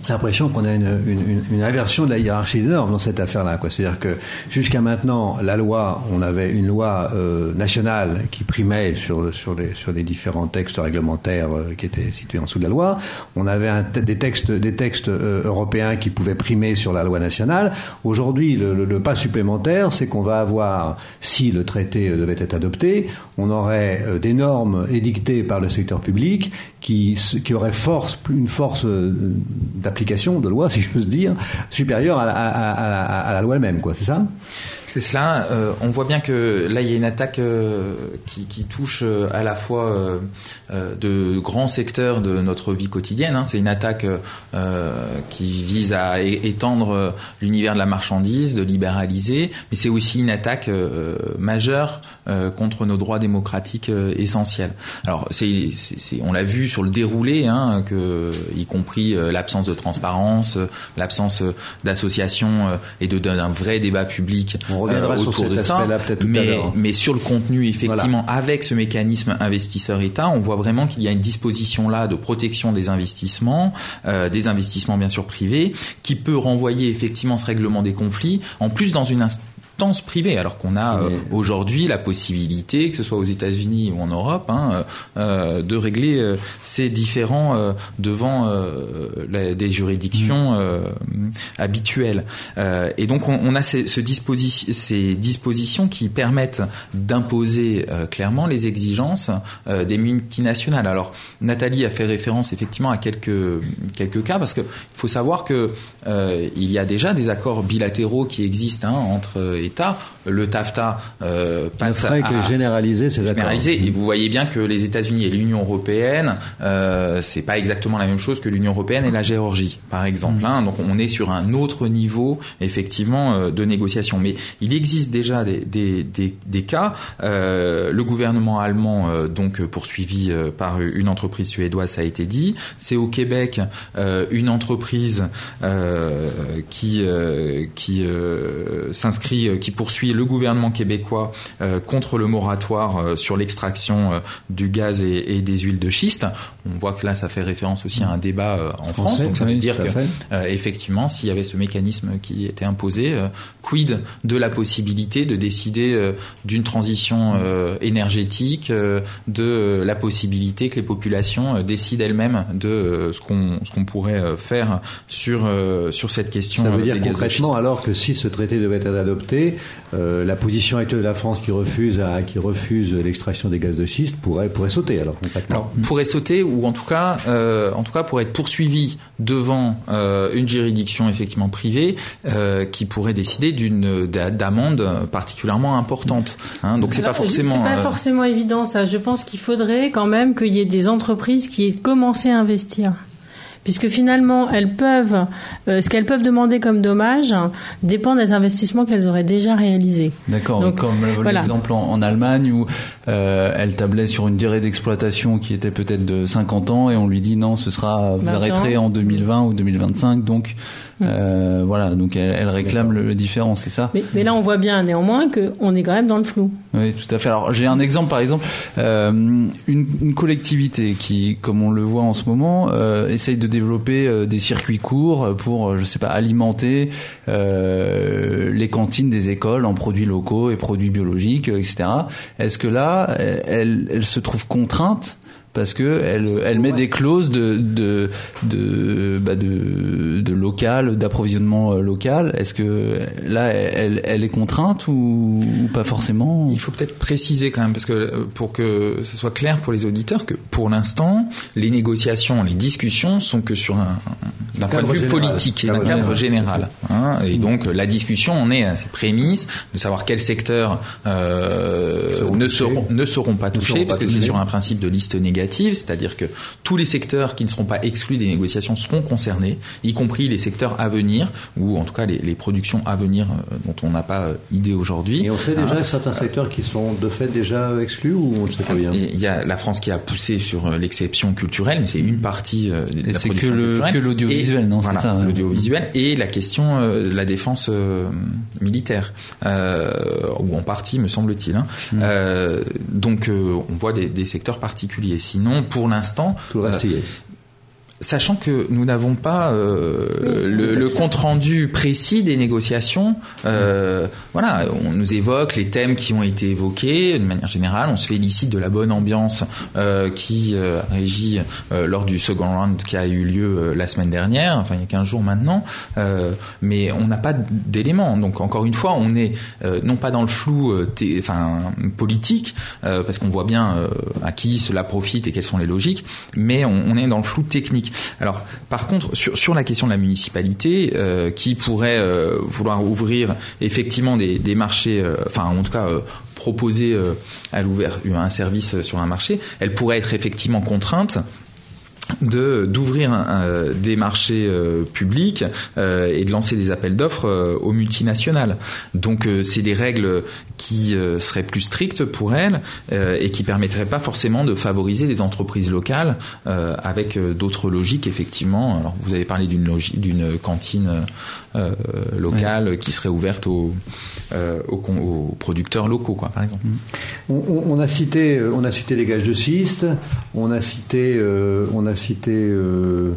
l'impression qu'on a une, une, une inversion de la hiérarchie des normes dans cette affaire-là, quoi. C'est-à-dire que jusqu'à maintenant, la loi, on avait une loi euh, nationale qui primait sur sur les sur les différents textes réglementaires euh, qui étaient situés en dessous de la loi. On avait un, des textes des textes euh, européens qui pouvaient primer sur la loi nationale. Aujourd'hui, le, le, le pas supplémentaire, c'est qu'on va avoir, si le traité devait être adopté, on aurait euh, des normes édictées par le secteur public qui qui auraient force une force euh, d'application de loi, si j'ose dire, supérieure à la, à, à, à la loi elle-même, quoi. C'est ça ? C'est cela. Euh, on voit bien que là, il y a une attaque euh, qui, qui touche euh, à la fois euh, euh, de grands secteurs de notre vie quotidienne. Hein. C'est une attaque euh, qui vise à é- étendre euh, l'univers de la marchandise, de libéraliser, mais c'est aussi une attaque euh, majeure euh, contre nos droits démocratiques euh, essentiels. Alors, c'est, c'est, c'est, on l'a vu sur le déroulé, hein, que, y compris euh, l'absence de transparence, euh, l'absence euh, d'association euh, et de, d'un vrai débat public. On reviendra euh, sur autour cet de ça, aspect-là peut-être tout mais, à l'heure. mais sur le contenu, effectivement, Voilà. avec ce mécanisme investisseur-État, on voit vraiment qu'il y a une disposition là de protection des investissements, euh, des investissements bien sûr privés, qui peut renvoyer effectivement ce règlement des conflits, en plus dans une instance privée, alors qu'on a euh, aujourd'hui la possibilité, que ce soit aux États-Unis ou en Europe, hein, euh, de régler euh, ces différends euh, devant euh, la, des juridictions euh, habituelles. Euh, et donc on, on a ces, ce disposi- ces dispositions qui permettent d'imposer euh, clairement les exigences euh, des multinationales. Alors Nathalie a fait référence effectivement à quelques quelques cas, parce que il faut savoir que euh, il y a déjà des accords bilatéraux qui existent, hein, entre États. Le TAFTA euh, passe à à généraliser ces accords. Généraliser. Et vous voyez bien que les États-Unis et l'Union européenne, euh, c'est pas exactement la même chose que l'Union européenne et la Géorgie, par exemple. Hein. Donc on est sur un autre niveau, effectivement, euh, de négociation. Mais il existe déjà des, des, des, des cas. Euh, le gouvernement allemand, euh, donc poursuivi euh, par une entreprise suédoise, ça a été dit. C'est au Québec euh, une entreprise euh, qui euh, qui euh, s'inscrit, euh, qui poursuit le gouvernement québécois euh, contre le moratoire euh, sur l'extraction euh, du gaz et, et des huiles de schiste. On voit que là, ça fait référence aussi à un débat euh, en France. Donc ça veut oui, dire que, euh, effectivement, s'il y avait ce mécanisme qui était imposé, euh, quid de la possibilité de décider euh, d'une transition euh, énergétique, euh, de euh, la possibilité que les populations euh, décident elles-mêmes de euh, ce qu'on ce qu'on pourrait euh, faire sur euh, sur cette question. Ça veut dire des gaz de concrètement, schiste. alors que si ce traité devait être adopté, euh, la position actuelle de la France qui refuse à, qui refuse l'extraction des gaz de schiste pourrait pourrait sauter alors concrètement. Alors, pourrait sauter, ou en tout cas, euh, en tout cas, pourrait être poursuivi devant euh, une juridiction effectivement privée euh, qui pourrait décider d'une d'amende particulièrement importante. Hein, donc c'est Alors, pas forcément. C'est pas euh, forcément évident ça. Je pense qu'il faudrait quand même qu'il y ait des entreprises qui aient commencé à investir. Puisque finalement, elles peuvent, euh, ce qu'elles peuvent demander comme dommage dépend des investissements qu'elles auraient déjà réalisés. D'accord, Donc, comme voilà. l'exemple en, en Allemagne où euh, elle tablait sur une durée d'exploitation qui était peut-être de cinquante ans et on lui dit non, ce sera, vous arrêterez en deux mille vingt ou deux mille vingt-cinq, donc euh, voilà, donc elle, elle réclame le, le différent, c'est ça. Mais, mais là, on voit bien néanmoins qu'on est quand même dans le flou. Oui, tout à fait. Alors j'ai un exemple, par exemple, euh, une, une collectivité qui, comme on le voit en ce moment, euh, essaye de développer euh, des circuits courts pour, euh, je sais pas, alimenter euh, les cantines des écoles en produits locaux et produits biologiques, euh, et cetera. Est-ce que là, elle, elle se trouve contrainte parce que elle, elle met des clauses de de de bah de, de local, d'approvisionnement local. Est-ce que là, elle, elle est contrainte ou, ou pas forcément? Il faut peut-être préciser quand même, parce que pour que ce soit clair pour les auditeurs, que pour l'instant, les négociations, les discussions sont que sur un d'un point de vue général. politique et d'un Cadre cadre général. général. Hein, et donc la discussion en est à ses prémices de savoir quels secteurs euh, seront ne touchés. seront ne seront pas touchés, seront pas parce que c'est touchés. sur un principe de liste négative, c'est-à-dire que tous les secteurs qui ne seront pas exclus des négociations seront concernés, y compris les secteurs à venir, ou en tout cas les, les productions à venir euh, dont on n'a pas euh, idée aujourd'hui. Et on sait déjà Hein. certains secteurs qui sont de fait déjà exclus ou on ne sait pas bien. Et il y a la France qui a poussé sur euh, l'exception culturelle, mais c'est une partie euh, de Et la c'est production que le- culturelle. que l'audiovisuel, Et, non, c'est voilà, ça, ouais. l'audiovisuel et la question euh, de la défense euh, militaire, euh, ou en partie, me semble-t-il. Hein. Mm. Euh, donc, euh, on voit des, des secteurs particuliers. Sinon, pour l'instant, Tout le reste y est. Sachant que nous n'avons pas euh, le, le compte-rendu précis des négociations, euh, voilà, on nous évoque les thèmes qui ont été évoqués de manière générale, on se félicite de la bonne ambiance euh, qui euh, régit euh, lors du second round qui a eu lieu euh, la semaine dernière, enfin il y a quinze jours maintenant, euh, mais on n'a pas d'éléments. Donc encore une fois, on est euh, non pas dans le flou euh, t- enfin, politique, euh, parce qu'on voit bien euh, à qui cela profite et quelles sont les logiques, mais on, on est dans le flou technique. Alors, par contre, sur, sur la question de la municipalité, euh, qui pourrait euh, vouloir ouvrir effectivement des, des marchés, euh, enfin en tout cas euh, proposer euh, à l'ouvert un service sur un marché, elle pourrait être effectivement contrainte de d'ouvrir un, un, des marchés euh, publics euh, et de lancer des appels d'offres euh, aux multinationales. Donc euh, c'est des règles qui euh, seraient plus strictes pour elles euh, et qui permettraient pas forcément de favoriser les entreprises locales euh, avec euh, d'autres logiques effectivement. Alors vous avez parlé d'une logique d'une cantine euh, locale oui. qui serait ouverte aux, euh, aux, aux producteurs locaux quoi par exemple. On, on, on a cité on a cité les gages de schiste, on a cité euh, on a cité euh,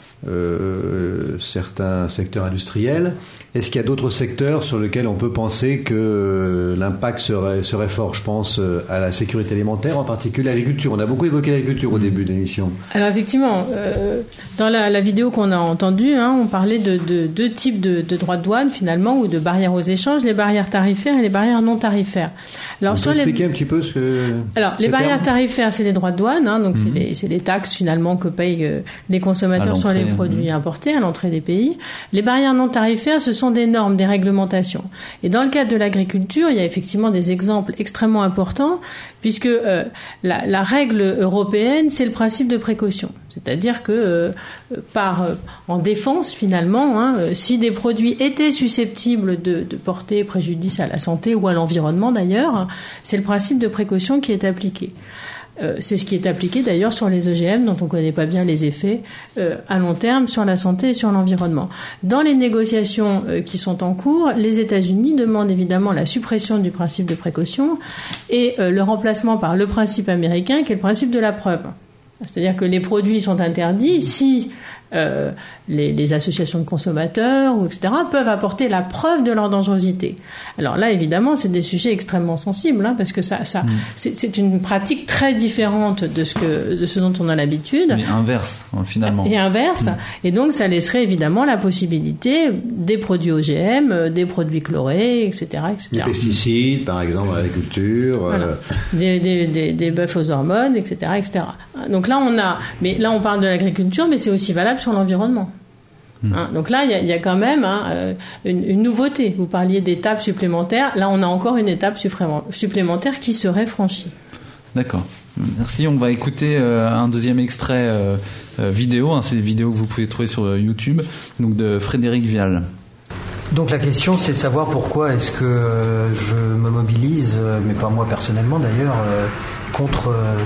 euh, certains secteurs industriels. Est-ce qu'il y a d'autres secteurs sur lesquels on peut penser que l'impact serait, serait fort? Je pense à la sécurité alimentaire, en particulier l'agriculture. On a beaucoup évoqué l'agriculture au début de l'émission. Alors effectivement, euh, dans la, la vidéo qu'on a entendue, hein, on parlait de, de deux types de, de droits de douane finalement, ou de barrières aux échanges, les barrières tarifaires et les barrières non tarifaires. Alors, on sur peut les... expliquer un petit peu ce que... Alors les barrières termes. tarifaires, c'est les droits de douane, hein, donc mmh. c'est, les, c'est les taxes finalement que payent euh, les consommateurs sur les produits mmh. importés à l'entrée des pays. Les barrières non tarifaires, ce sont des normes, des réglementations. Et dans le cadre de l'agriculture, il y a effectivement des exemples extrêmement importants, puisque euh, la, la règle européenne, c'est le principe de précaution. C'est-à-dire que, euh, par, euh, en défense finalement, hein, euh, si des produits étaient susceptibles de, de porter préjudice à la santé ou à l'environnement d'ailleurs, hein, c'est le principe de précaution qui est appliqué. Euh, c'est ce qui est appliqué d'ailleurs sur les O G M, dont on ne connaît pas bien les effets euh, à long terme sur la santé et sur l'environnement. Dans les négociations euh, qui sont en cours, les États-Unis demandent évidemment la suppression du principe de précaution et euh, le remplacement par le principe américain, qui est le principe de la preuve. C'est-à-dire que les produits sont interdits si euh, les, les associations de consommateurs, ou et cetera, peuvent apporter la preuve de leur dangerosité. Alors là, évidemment, c'est des sujets extrêmement sensibles, hein, parce que ça, ça, mmh. c'est, c'est une pratique très différente de ce que, de ce dont on a l'habitude. Mais inverse, finalement. Et inverse. Mmh. Et donc, ça laisserait évidemment la possibilité des produits O G M, des produits chlorés, et cetera, et cetera. Des pesticides, par exemple, à l'agriculture. Voilà. Euh... Des, des, des, des bœufs aux hormones, et cetera, et cetera. Donc là, on a, mais là, on parle de l'agriculture, mais c'est aussi valable sur l'environnement. Mmh. Hein, donc là, il y, y a quand même hein, une, une nouveauté. Vous parliez d'étapes supplémentaires. Là, on a encore une étape supplémentaire qui serait franchie. D'accord. Merci. On va écouter euh, un deuxième extrait euh, euh, vidéo. Hein, c'est des vidéos que vous pouvez trouver sur euh, YouTube. Donc de Frédéric Vial. Donc la question, c'est de savoir pourquoi est-ce que euh, je me mobilise, euh, mais pas moi personnellement d'ailleurs, euh, contre. Euh,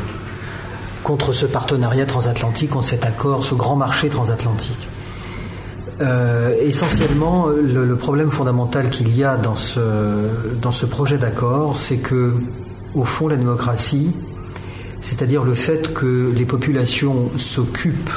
contre ce partenariat transatlantique, contre cet accord, ce grand marché transatlantique. Euh, essentiellement, le, le problème fondamental qu'il y a dans ce, dans ce projet d'accord, c'est que, au fond, la démocratie, c'est-à-dire le fait que les populations s'occupent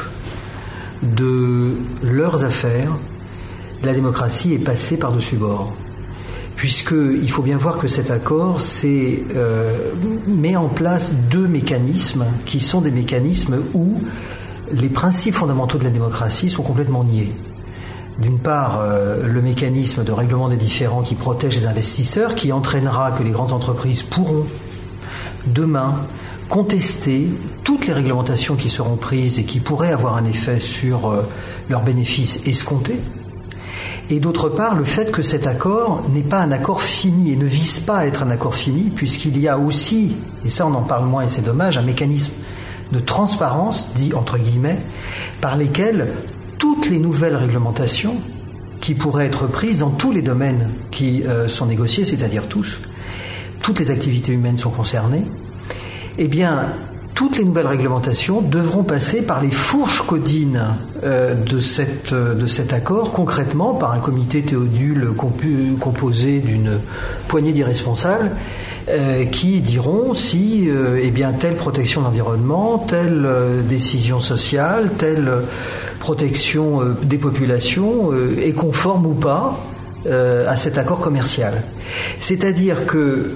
de leurs affaires, la démocratie est passée par-dessus bord. Puisqu'il faut bien voir que cet accord c'est, euh, met en place deux mécanismes qui sont des mécanismes où les principes fondamentaux de la démocratie sont complètement niés. D'une part, euh, le mécanisme de règlement des différends qui protège les investisseurs, qui entraînera que les grandes entreprises pourront demain contester toutes les réglementations qui seront prises et qui pourraient avoir un effet sur euh, leurs bénéfices escomptés. Et d'autre part, le fait que cet accord n'est pas un accord fini et ne vise pas à être un accord fini, puisqu'il y a aussi, et ça on en parle moins et c'est dommage, un mécanisme de transparence, dit entre guillemets, par lesquels toutes les nouvelles réglementations qui pourraient être prises dans tous les domaines qui euh, sont négociés, c'est-à-dire tous, toutes les activités humaines sont concernées, eh bien, toutes les nouvelles réglementations devront passer par les fourches codines euh, de, cette, euh, de cet accord, concrètement par un comité Théodule compu, composé d'une poignée d'irresponsables euh, qui diront si euh, eh bien, telle protection de l'environnement, telle euh, décision sociale, telle euh, protection euh, des populations euh, est conforme ou pas euh, à cet accord commercial. C'est-à-dire que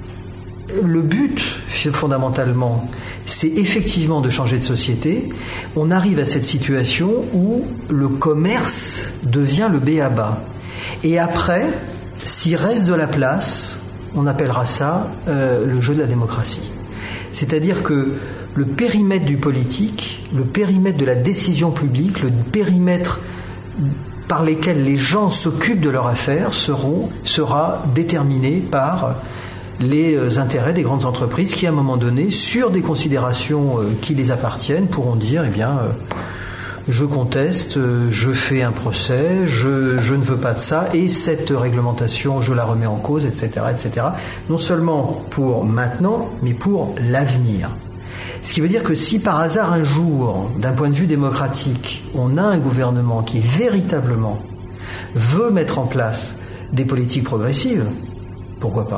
le but, fondamentalement, c'est effectivement de changer de société. On arrive à cette situation où le commerce devient le b a ba. Et après, s'il reste de la place, on appellera ça euh, le jeu de la démocratie. C'est-à-dire que le périmètre du politique, le périmètre de la décision publique, le périmètre par lesquels les gens s'occupent de leurs affaires seront, sera déterminé par les intérêts des grandes entreprises qui, à un moment donné, sur des considérations qui les appartiennent, pourront dire, eh bien, je conteste, je fais un procès, je, je ne veux pas de ça, et cette réglementation, je la remets en cause, et cetera, et cetera. Non seulement pour maintenant, mais pour l'avenir. Ce qui veut dire que si par hasard un jour, d'un point de vue démocratique, on a un gouvernement qui véritablement veut mettre en place des politiques progressives, pourquoi pas ?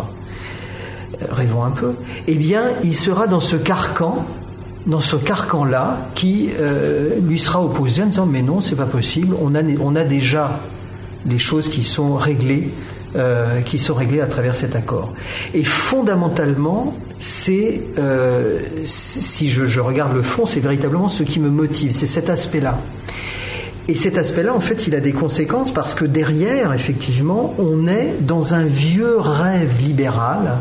Rêvons un peu, eh bien, il sera dans ce carcan, dans ce carcan-là, qui euh, lui sera opposé en disant mais non, c'est pas possible. On a, on a déjà les choses qui sont réglées, euh, qui sont réglées à travers cet accord. Et fondamentalement, c'est, euh, si je, je regarde le fond, c'est véritablement ce qui me motive, c'est cet aspect-là. Et cet aspect-là, en fait, il a des conséquences parce que derrière, effectivement, on est dans un vieux rêve libéral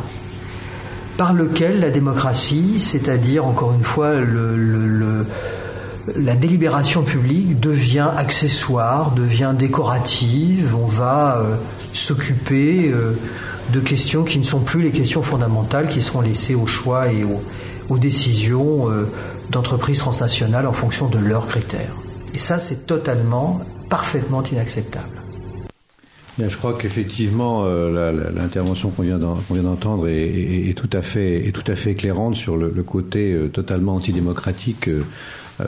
par lequel la démocratie, c'est-à-dire, encore une fois, le, le, le, la délibération publique devient accessoire, devient décorative, on va euh, s'occuper euh, de questions qui ne sont plus les questions fondamentales, qui seront laissées au choix et aux, aux décisions euh, d'entreprises transnationales en fonction de leurs critères. Et ça, c'est totalement, parfaitement inacceptable. Bien, je crois qu'effectivement, euh, la, la, l'intervention qu'on vient, qu'on vient d'entendre est, est, est, tout à fait, est tout à fait éclairante sur le, le côté euh, totalement antidémocratique, euh, euh,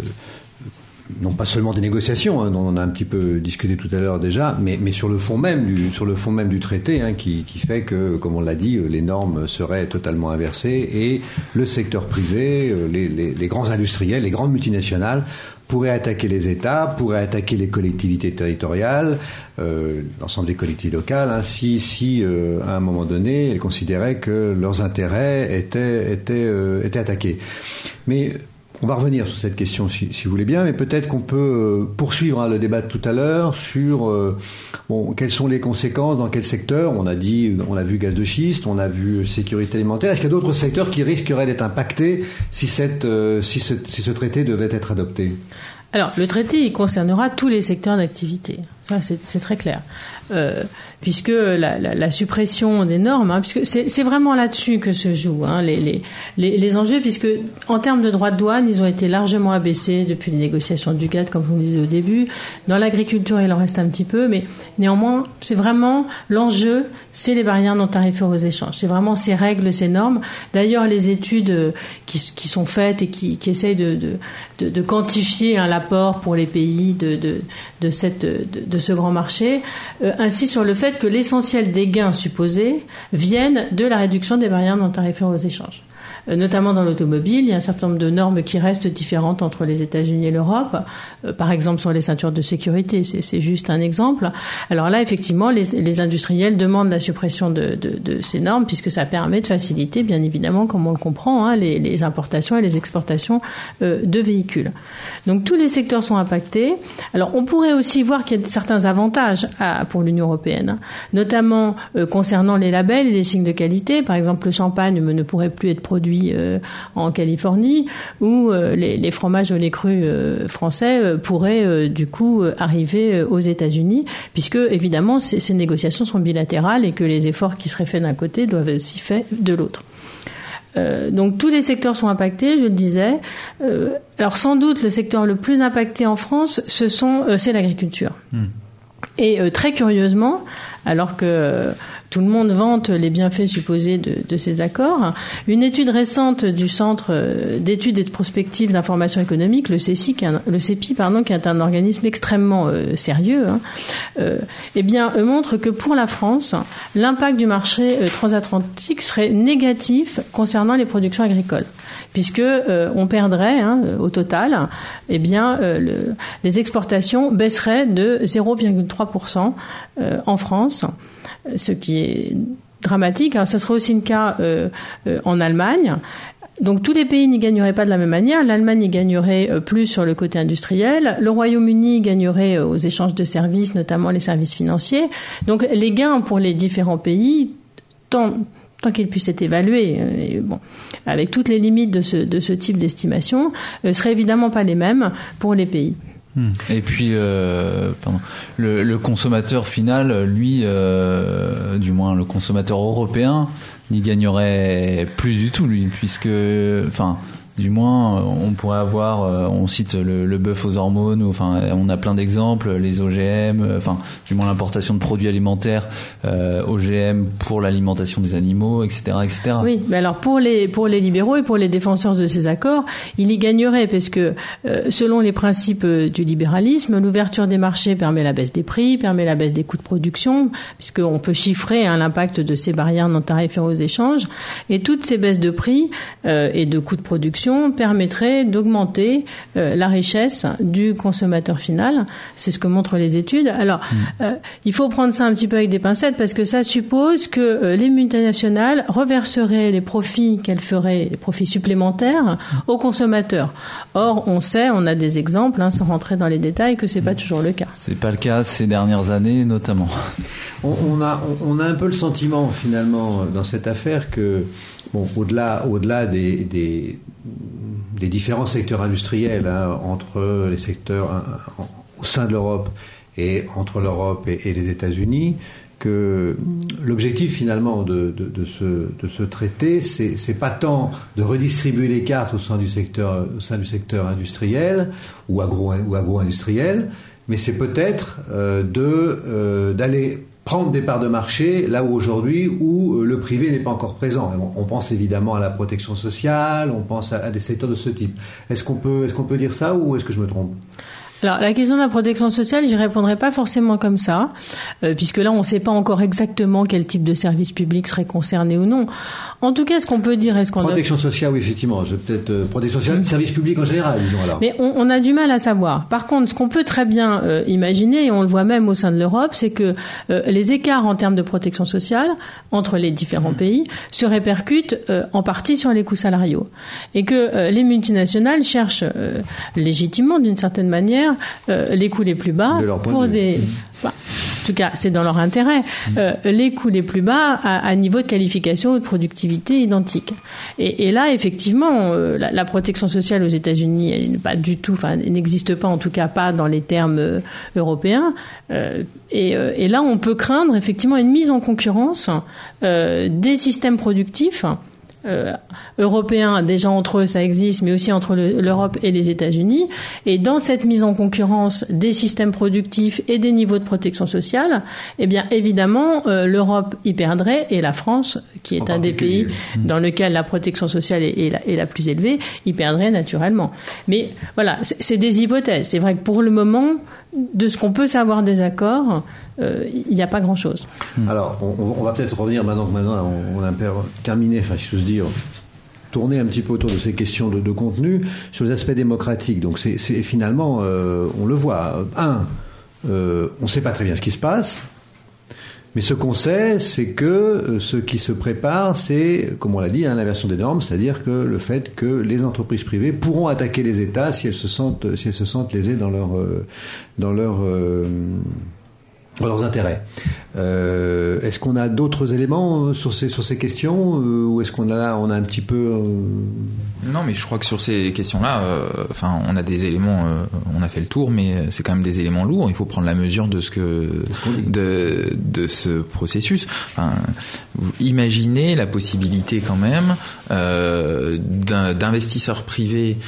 non pas seulement des négociations, hein, dont on a un petit peu discuté tout à l'heure déjà, mais, mais sur le fond même du, sur le fond même du traité, hein, qui, qui fait que, comme on l'a dit, les normes seraient totalement inversées et le secteur privé, les, les, les grands industriels, les grandes multinationales pourraient attaquer les États, pourraient attaquer les collectivités territoriales, euh, l'ensemble des collectivités locales, hein, si, si euh, à un moment donné, elles considéraient que leurs intérêts étaient, étaient, euh, étaient attaqués. Mais on va revenir sur cette question si, si vous voulez bien, mais peut-être qu'on peut euh, poursuivre hein, le débat de tout à l'heure sur euh, bon, quelles sont les conséquences, dans quel secteur. On a dit, on a vu gaz de schiste, on a vu sécurité alimentaire. Est-ce qu'il y a d'autres secteurs qui risqueraient d'être impactés si, cette, euh, si, ce, si ce traité devait être adopté ? Alors, le traité, il concernera tous les secteurs d'activité. Ça, c'est, c'est très clair. Euh, puisque la, la, la suppression des normes, hein, puisque c'est, c'est vraiment là-dessus que se jouent hein, les, les, les, les enjeux, puisque en termes de droits de douane, ils ont été largement abaissés depuis les négociations du GATT, comme vous le disiez au début. Dans l'agriculture, il en reste un petit peu, mais néanmoins, c'est vraiment l'enjeu, c'est les barrières non tarifaires aux échanges. C'est vraiment ces règles, ces normes. D'ailleurs, les études qui, qui sont faites et qui, qui essayent de, de, de, de quantifier hein, l'apport pour les pays de, de, de, cette, de, de ce grand marché, euh, insistent sur le fait que l'essentiel des gains supposés viennent de la réduction des barrières non tarifaires aux échanges. Euh, notamment dans l'automobile, il y a un certain nombre de normes qui restent différentes entre les États-Unis et l'Europe. Euh, par exemple, sur les ceintures de sécurité, c'est, c'est juste un exemple. Alors là, effectivement, les, les industriels demandent la suppression de, de, de ces normes puisque ça permet de faciliter, bien évidemment, comme on le comprend, hein, les, les importations et les exportations euh, de véhicules. Donc tous les secteurs sont impactés. Alors on pourrait aussi voir qu'il y a certains avantages à, pour l'Union européenne, hein, notamment euh, concernant les labels et les signes de qualité. Par exemple, le champagne ne pourrait plus être produit euh, en Californie, ou euh, les, les fromages au lait cru euh, français euh, pourraient euh, du coup euh, arriver euh, aux États-Unis, puisque évidemment ces, ces négociations sont bilatérales et que les efforts qui seraient faits d'un côté doivent être aussi faits de l'autre. Euh, donc tous les secteurs sont impactés, je le disais. Euh, alors sans doute le secteur le plus impacté en France, ce sont, euh, c'est l'agriculture. Mmh. Et euh, très curieusement, alors que tout le monde vante les bienfaits supposés de, de ces accords. Une étude récente du Centre d'études et de prospective d'information économique, le C E P I, qui est un, le C E P I, pardon, qui est un organisme extrêmement euh, sérieux, hein, euh, eh bien, euh, montre que pour la France, l'impact du marché euh, transatlantique serait négatif concernant les productions agricoles, puisque euh, on perdrait, hein, au total, eh bien, euh, le, les exportations baisseraient de zéro virgule trois pour cent euh, en France, ce qui est dramatique. Alors, ça serait aussi le cas euh, euh, en Allemagne. Donc tous les pays n'y gagneraient pas de la même manière. L'Allemagne y gagnerait euh, plus sur le côté industriel. Le Royaume-Uni gagnerait euh, aux échanges de services, notamment les services financiers. Donc les gains pour les différents pays, tant tant qu'ils puissent être évalués, et bon, avec toutes les limites de ce, de ce type d'estimation, euh, seraient évidemment pas les mêmes pour les pays. Et puis, euh, pardon, le, le consommateur final, lui, euh, du moins le consommateur européen, n'y gagnerait plus du tout, lui, puisque, enfin, du moins, on pourrait avoir, on cite le, le bœuf aux hormones, ou, enfin, on a plein d'exemples, les O G M, enfin, du moins l'importation de produits alimentaires, euh, O G M pour l'alimentation des animaux, et cetera, et cetera. Oui, mais alors pour les pour les libéraux et pour les défenseurs de ces accords, il y gagnerait parce que euh, selon les principes du libéralisme, l'ouverture des marchés permet la baisse des prix, permet la baisse des coûts de production, puisqu'on peut chiffrer, hein, l'impact de ces barrières non tarifaires aux échanges, et toutes ces baisses de prix euh, et de coûts de production permettrait d'augmenter euh, la richesse du consommateur final. C'est ce que montrent les études. Alors, mmh. euh, il faut prendre ça un petit peu avec des pincettes parce que ça suppose que euh, les multinationales reverseraient les profits qu'elles feraient, les profits supplémentaires, mmh. aux consommateurs. Or, on sait, on a des exemples, hein, sans rentrer dans les détails, que c'est mmh. pas toujours le cas. C'est pas le cas ces dernières années, notamment. On, on a, on, on a un peu le sentiment, finalement, dans cette affaire que, bon, au-delà, au-delà des, des des différents secteurs industriels, hein, entre les secteurs hein, au sein de l'Europe et entre l'Europe et, et les États-Unis, que l'objectif finalement de, de, de, ce, de ce traité, c'est, c'est pas tant de redistribuer les cartes au sein du secteur, au sein du secteur industriel ou agro ou agro-industriel, mais c'est peut-être euh, de euh, d'aller prendre des parts de marché là où aujourd'hui où le privé n'est pas encore présent. On pense évidemment à la protection sociale, on pense à, à des secteurs de ce type. Est-ce qu'on peut, est-ce qu'on peut dire ça ou est-ce que je me trompe ? Alors, la question de la protection sociale, j'y répondrai pas forcément comme ça, euh, puisque là, on ne sait pas encore exactement quel type de service public serait concerné ou non. En tout cas, ce qu'on peut dire, est-ce qu'on protection a... sociale, oui, effectivement. Je peut-être euh, protection sociale, mmh. service public en général, disons alors. Mais on, on a du mal à savoir. Par contre, ce qu'on peut très bien euh, imaginer, et on le voit même au sein de l'Europe, c'est que euh, les écarts en termes de protection sociale entre les différents mmh. pays se répercutent euh, en partie sur les coûts salariaux, et que euh, les multinationales cherchent euh, légitimement, d'une certaine manière, Euh, les coûts les plus bas de pour de des bah, en tout cas c'est dans leur intérêt euh, les coûts les plus bas à, à niveau de qualification ou de productivité identique et, et là effectivement euh, la, la protection sociale aux États-Unis elle n'est pas du tout enfin elle n'existe pas en tout cas pas dans les termes euh, européens euh, et, euh, et là on peut craindre effectivement une mise en concurrence euh, des systèmes productifs Euh, européens, déjà entre eux ça existe, mais aussi entre le, l'Europe et les États-Unis. Et dans cette mise en concurrence des systèmes productifs et des niveaux de protection sociale, eh bien évidemment euh, l'Europe y perdrait et la France, qui est en un des pays mmh. dans lequel la protection sociale est, est, la, est la plus élevée, y perdrait naturellement. Mais voilà, c'est, c'est des hypothèses. C'est vrai que pour le moment, de ce qu'on peut savoir des accords, euh, il n'y a pas grand-chose. Alors, on, on va peut-être revenir maintenant que maintenant on, on a terminé, enfin, si j'ose dire, tourner un petit peu autour de ces questions de, de contenu sur les aspects démocratiques. Donc, c'est, c'est finalement, euh, on le voit. Un, euh, on ne sait pas très bien ce qui se passe. Mais ce qu'on sait, c'est que euh, ce qui se prépare, c'est, comme on l'a dit, hein, l'inversion des normes, c'est-à-dire que le fait que les entreprises privées pourront attaquer les États si elles se sentent, si elles se sentent lésées dans leur, euh, dans leur, euh, dans leurs intérêts. Euh, est-ce qu'on a d'autres éléments sur ces sur ces questions euh, ou est-ce qu'on a on a un petit peu euh... Non, mais je crois que sur ces questions-là, euh, enfin, on a des éléments, euh, on a fait le tour, mais c'est quand même des éléments lourds. Il faut prendre la mesure de ce que de de ce processus. Enfin, vous imaginez la possibilité quand même euh, d'un, d'investisseurs privés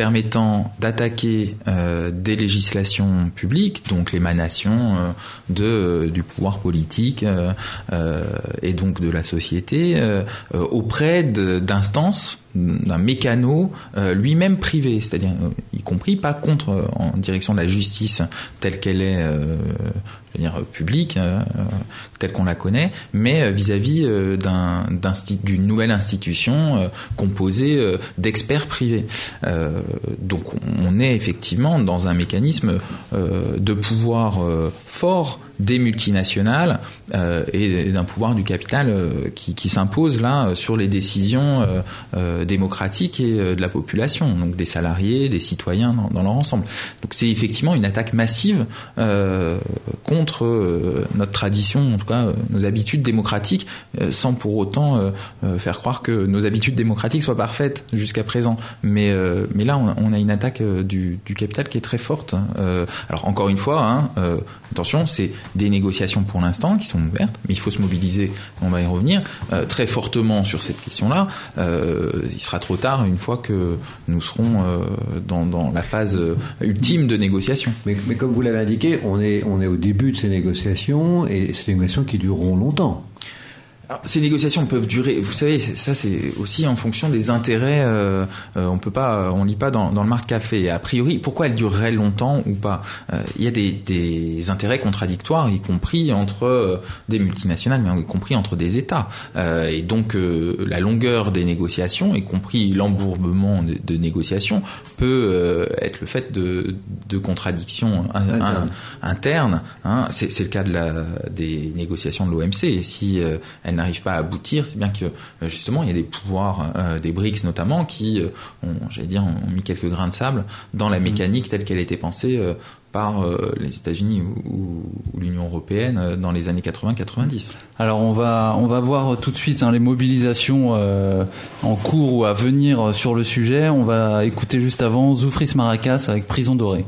permettant d'attaquer euh, des législations publiques, donc l'émanation euh, de euh, du pouvoir politique euh, euh, et donc de la société euh, euh, auprès de, d'instances, d'un mécano euh, lui-même privé, c'est-à-dire euh, y compris pas contre euh, en direction de la justice telle qu'elle est euh, je veux dire publique euh, telle qu'on la connaît, mais euh, vis-à-vis euh, d'un, d'une nouvelle institution euh, composée euh, d'experts privés. Euh, donc on est effectivement dans un mécanisme euh, de pouvoir euh, fort des multinationales euh, et d'un pouvoir du capital euh, qui, qui s'impose là euh, sur les décisions euh, euh, démocratiques et euh, de la population, donc des salariés, des citoyens dans, dans leur ensemble. Donc c'est effectivement une attaque massive euh, contre euh, notre tradition, en tout cas euh, nos habitudes démocratiques, euh, sans pour autant euh, euh, faire croire que nos habitudes démocratiques soient parfaites jusqu'à présent. Mais, euh, mais là, on, on a une attaque euh, du, du capital qui est très forte. Euh, alors encore une fois, hein, euh, attention, c'est des négociations pour l'instant qui sont ouvertes, mais il faut se mobiliser, on va y revenir, euh, très fortement sur cette question-là. Euh, il sera trop tard une fois que nous serons euh, dans, dans la phase ultime de négociation. Mais, mais comme vous l'avez indiqué, on est, on est au début de ces négociations, et ces négociations qui dureront longtemps. Alors, ces négociations peuvent durer. Vous savez, ça c'est aussi en fonction des intérêts. Euh, euh, on peut pas, on lit pas dans, dans le marc café. A priori, pourquoi elles dureraient longtemps ou pas ? euh, Il y a des, des intérêts contradictoires, y compris entre euh, des multinationales, mais y compris entre des États. Euh, et donc, euh, la longueur des négociations, y compris l'embourbement de, de négociations, peut euh, être le fait de, de contradictions in, in, internes. Hein. C'est, c'est le cas de la, des négociations de l'O M C. Et si euh, elles n'arrive pas à aboutir, c'est bien que justement il y a des pouvoirs, euh, des B R I C S notamment, qui euh, ont, j'allais dire, ont mis quelques grains de sable dans la mécanique telle qu'elle a été pensée euh, par euh, les États-Unis ou, ou l'Union européenne euh, dans les années quatre-vingts quatre-vingt-dix. Alors on va on va voir tout de suite hein, les mobilisations euh, en cours ou à venir sur le sujet. On va écouter juste avant Zoufris Maracas avec Prison Dorée.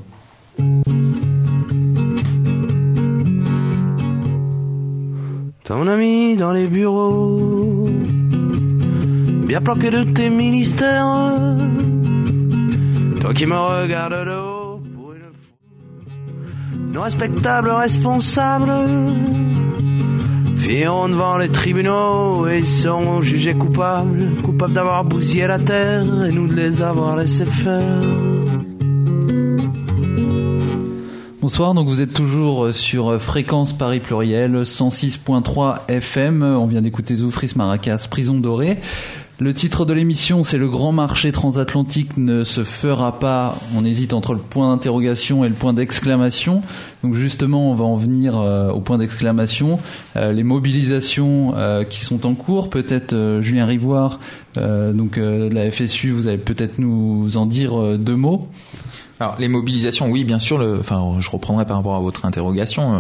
Ton ami dans les bureaux, bien planqué de tes ministères, toi qui me regardes de haut pour une fois, nos respectables responsables finiront devant les tribunaux et seront jugés coupables, coupables d'avoir bousillé la terre et nous de les avoir laissés faire. Bonsoir, donc vous êtes toujours sur Fréquence Paris Pluriel, cent six point trois F M. On vient d'écouter Zoufris Maracas, Prison Dorée. Le titre de l'émission, c'est « Le grand marché transatlantique ne se fera pas ». On hésite entre le point d'interrogation et le point d'exclamation. Donc justement, on va en venir euh, au point d'exclamation. Euh, les mobilisations euh, qui sont en cours, peut-être euh, Julien Rivoire, euh, donc euh, de la F S U, vous allez peut-être nous en dire euh, deux mots. Alors les mobilisations, oui, bien sûr. Le, enfin, je reprendrai par rapport à votre interrogation. Euh,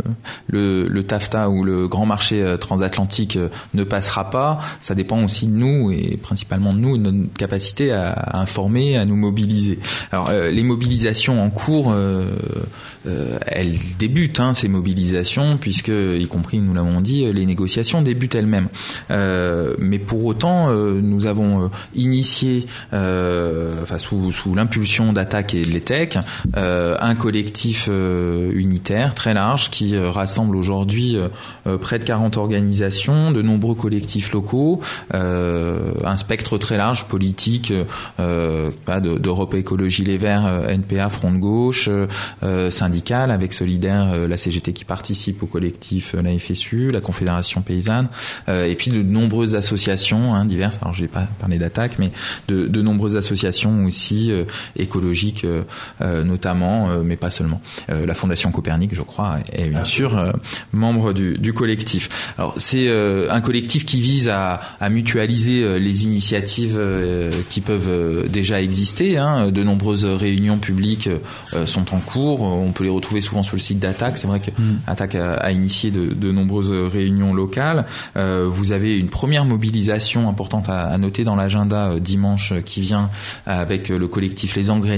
le, le TAFTA ou le grand marché euh, transatlantique euh, ne passera pas. Ça dépend aussi de nous et principalement de nous, de notre capacité à, à informer, à nous mobiliser. Alors euh, les mobilisations en cours, euh, euh, elles débutent, hein, ces mobilisations, puisque, y compris, nous l'avons dit, les négociations débutent elles-mêmes. Euh, mais pour autant, euh, nous avons euh, initié, euh, enfin sous, sous l'impulsion d'Attaque et de l'E T E C, euh, un collectif euh, unitaire très large qui euh, rassemble aujourd'hui euh, près de quarante organisations, de nombreux collectifs locaux, euh, un spectre très large politique, euh, d'Europe Écologie Les Verts, euh, N P A, Front de Gauche, euh, syndical avec Solidaire, euh, la C G T qui participe au collectif, euh, la F S U, la Confédération Paysanne, euh, et puis de nombreuses associations hein, diverses. Alors j'ai pas parlé d'Attaque, mais de, de nombreuses associations aussi euh, écologiques. Euh, Euh, notamment, euh, mais pas seulement. Euh, la Fondation Copernic, je crois, est bien sûr euh, membre du, du collectif. Alors c'est euh, un collectif qui vise à, à mutualiser euh, les initiatives euh, qui peuvent euh, déjà exister. Hein. De nombreuses réunions publiques euh, sont en cours. On peut les retrouver souvent sur le site d'Attaque. C'est vrai que mmh. Attaque a, a initié de, de nombreuses réunions locales. Euh, vous avez une première mobilisation importante à, à noter dans l'agenda euh, dimanche qui vient avec le collectif Les Engraineurs qui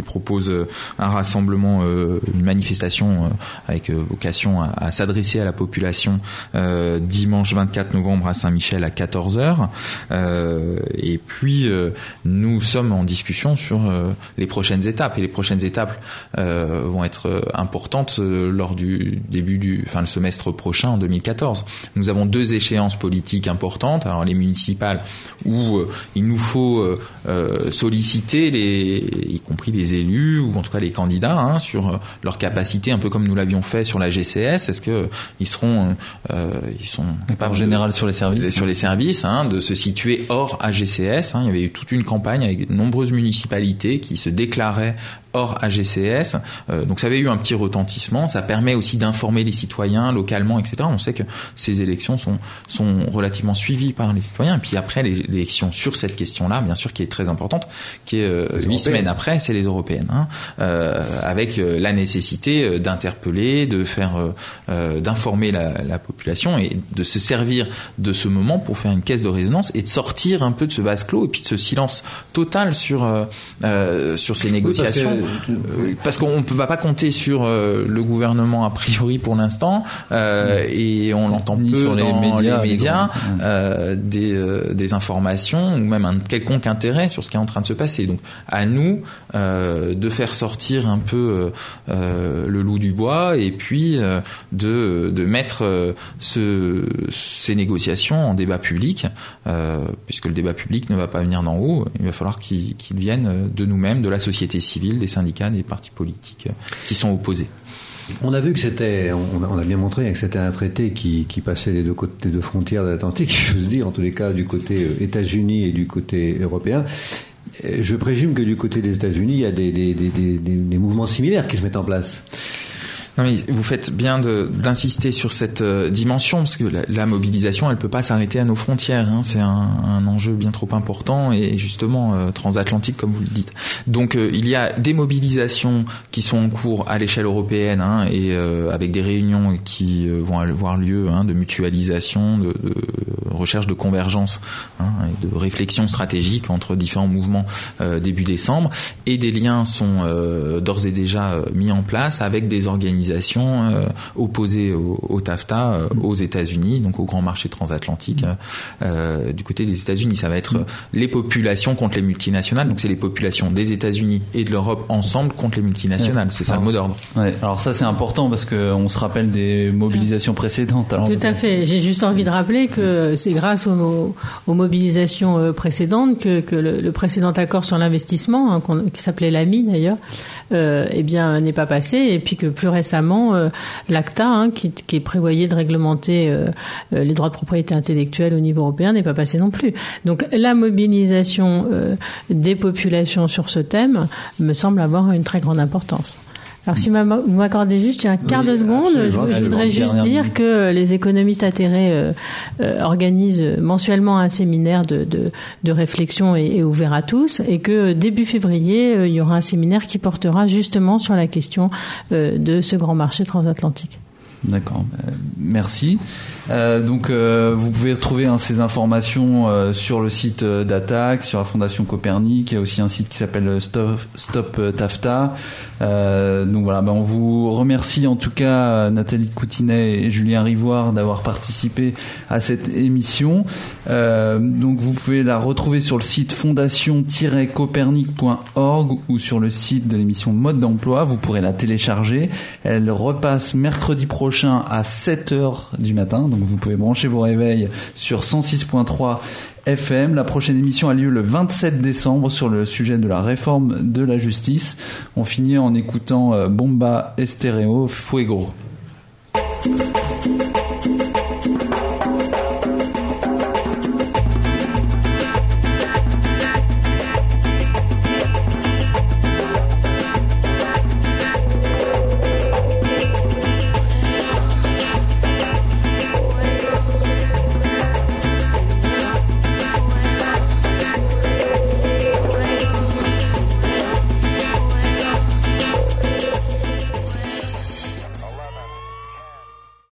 propose un rassemblement, euh, une manifestation euh, avec euh, vocation à, à s'adresser à la population euh, dimanche vingt-quatre novembre à Saint-Michel à quatorze heures. Euh, et puis euh, nous sommes en discussion sur euh, les prochaines étapes. Et les prochaines étapes euh, vont être euh, importantes euh, lors du début du, enfin le semestre prochain en deux mille quatorze. Nous avons deux échéances politiques importantes. Alors les municipales où euh, il nous faut euh, euh, solliciter les, y compris les élus ou en tout cas les candidats, hein, sur euh, leur capacité, un peu comme nous l'avions fait sur la G C S. Est-ce que euh, ils seront, euh, ils sont capables en général de, sur les services, sur les services, hein, de se situer hors A G C S. Hein. Il y avait eu toute une campagne avec de nombreuses municipalités qui se déclaraient hors A G C S. Euh, donc ça avait eu un petit retentissement. Ça permet aussi d'informer les citoyens localement, et cetera. On sait que ces élections sont sont relativement suivies par les citoyens. Et puis après l'élection sur cette question-là, bien sûr, qui est très importante, qui est euh, huit semaines après, c'est les européennes, hein, euh, avec euh, la nécessité d'interpeller, de faire, euh, d'informer la, la population et de se servir de ce moment pour faire une caisse de résonance et de sortir un peu de ce vase clos et puis de ce silence total sur euh, euh, sur ces négociations. Oui, parce, que... parce qu'on ne va pas compter sur euh, le gouvernement a priori pour l'instant, euh, et on l'entend peu sur les dans médias, les médias euh, des, euh, des informations ou même un quelconque intérêt sur ce qui est en train de se passer. Donc à nous euh, de faire sortir un peu euh, le loup du bois et puis euh, de, de mettre euh, ce, ces négociations en débat public, euh, puisque le débat public ne va pas venir d'en haut. Il va falloir qu'il, qu'il vienne de nous-mêmes, de la société civile, des syndicats, des partis politiques qui sont opposés. On a vu que c'était, on a bien montré que c'était un traité qui, qui passait les deux côtés, les deux frontières de l'Atlantique, je veux dire, en tous les cas du côté États-Unis et du côté européen. Je présume que du côté des États-Unis, il y a des, des, des, des, des mouvements similaires qui se mettent en place. Non mais vous faites bien de, d'insister sur cette euh, dimension, parce que la, la mobilisation, elle peut pas s'arrêter à nos frontières, hein. C'est un, un enjeu bien trop important et justement euh, transatlantique comme vous le dites. Donc euh, il y a des mobilisations qui sont en cours à l'échelle européenne, hein, et euh, avec des réunions qui euh, vont avoir lieu, hein, de mutualisation, de, de recherche de convergence, hein, et de réflexion stratégique entre différents mouvements euh, début décembre, et des liens sont euh, d'ores et déjà euh, mis en place avec des organisations Euh, opposées au, au TAFTA, euh, aux États-Unis, donc au grand marché transatlantique. Euh, du côté des États-Unis, ça va être euh, les populations contre les multinationales. Donc c'est les populations des États-Unis et de l'Europe ensemble contre les multinationales. Ouais. C'est ça alors, le mot d'ordre. Ouais. Alors ça c'est important parce que on se rappelle des mobilisations précédentes. Alors, tout à fait. J'ai juste envie de rappeler que c'est grâce aux, aux mobilisations précédentes que, que le, le précédent accord sur l'investissement, hein, qui s'appelait l'A M I d'ailleurs, euh, eh bien n'est pas passé, et puis que plus récemment Euh, l'ACTA, hein, qui, qui prévoyait de réglementer euh, les droits de propriété intellectuelle au niveau européen, n'est pas passé non plus. Donc la mobilisation euh, des populations sur ce thème me semble avoir une très grande importance. Alors si vous m'accordez juste un quart oui, de seconde, je, je voudrais juste dire que les économistes atterrés euh, euh, organisent mensuellement un séminaire de, de, de réflexion et, et ouvert à tous, et que début février, euh, il y aura un séminaire qui portera justement sur la question euh, de ce grand marché transatlantique. D'accord, euh, merci. Euh, donc euh, vous pouvez retrouver, hein, ces informations euh, sur le site euh, d'Attac, sur la Fondation Copernic. Il y a aussi un site qui s'appelle Stop, Stop TAFTA. Euh, donc voilà, ben on vous remercie en tout cas, Nathalie Coutinet et Julien Rivoire, d'avoir participé à cette émission. Euh, donc vous pouvez la retrouver sur le site fondation tiret copernic point org ou sur le site de l'émission Mode d'emploi. Vous pourrez la télécharger. Elle repasse mercredi prochain à sept heures du matin. Donc vous pouvez brancher vos réveils sur cent six point trois F M. La prochaine émission a lieu le vingt-sept décembre sur le sujet de la réforme de la justice. On finit en écoutant Bomba Estéreo, Fuego.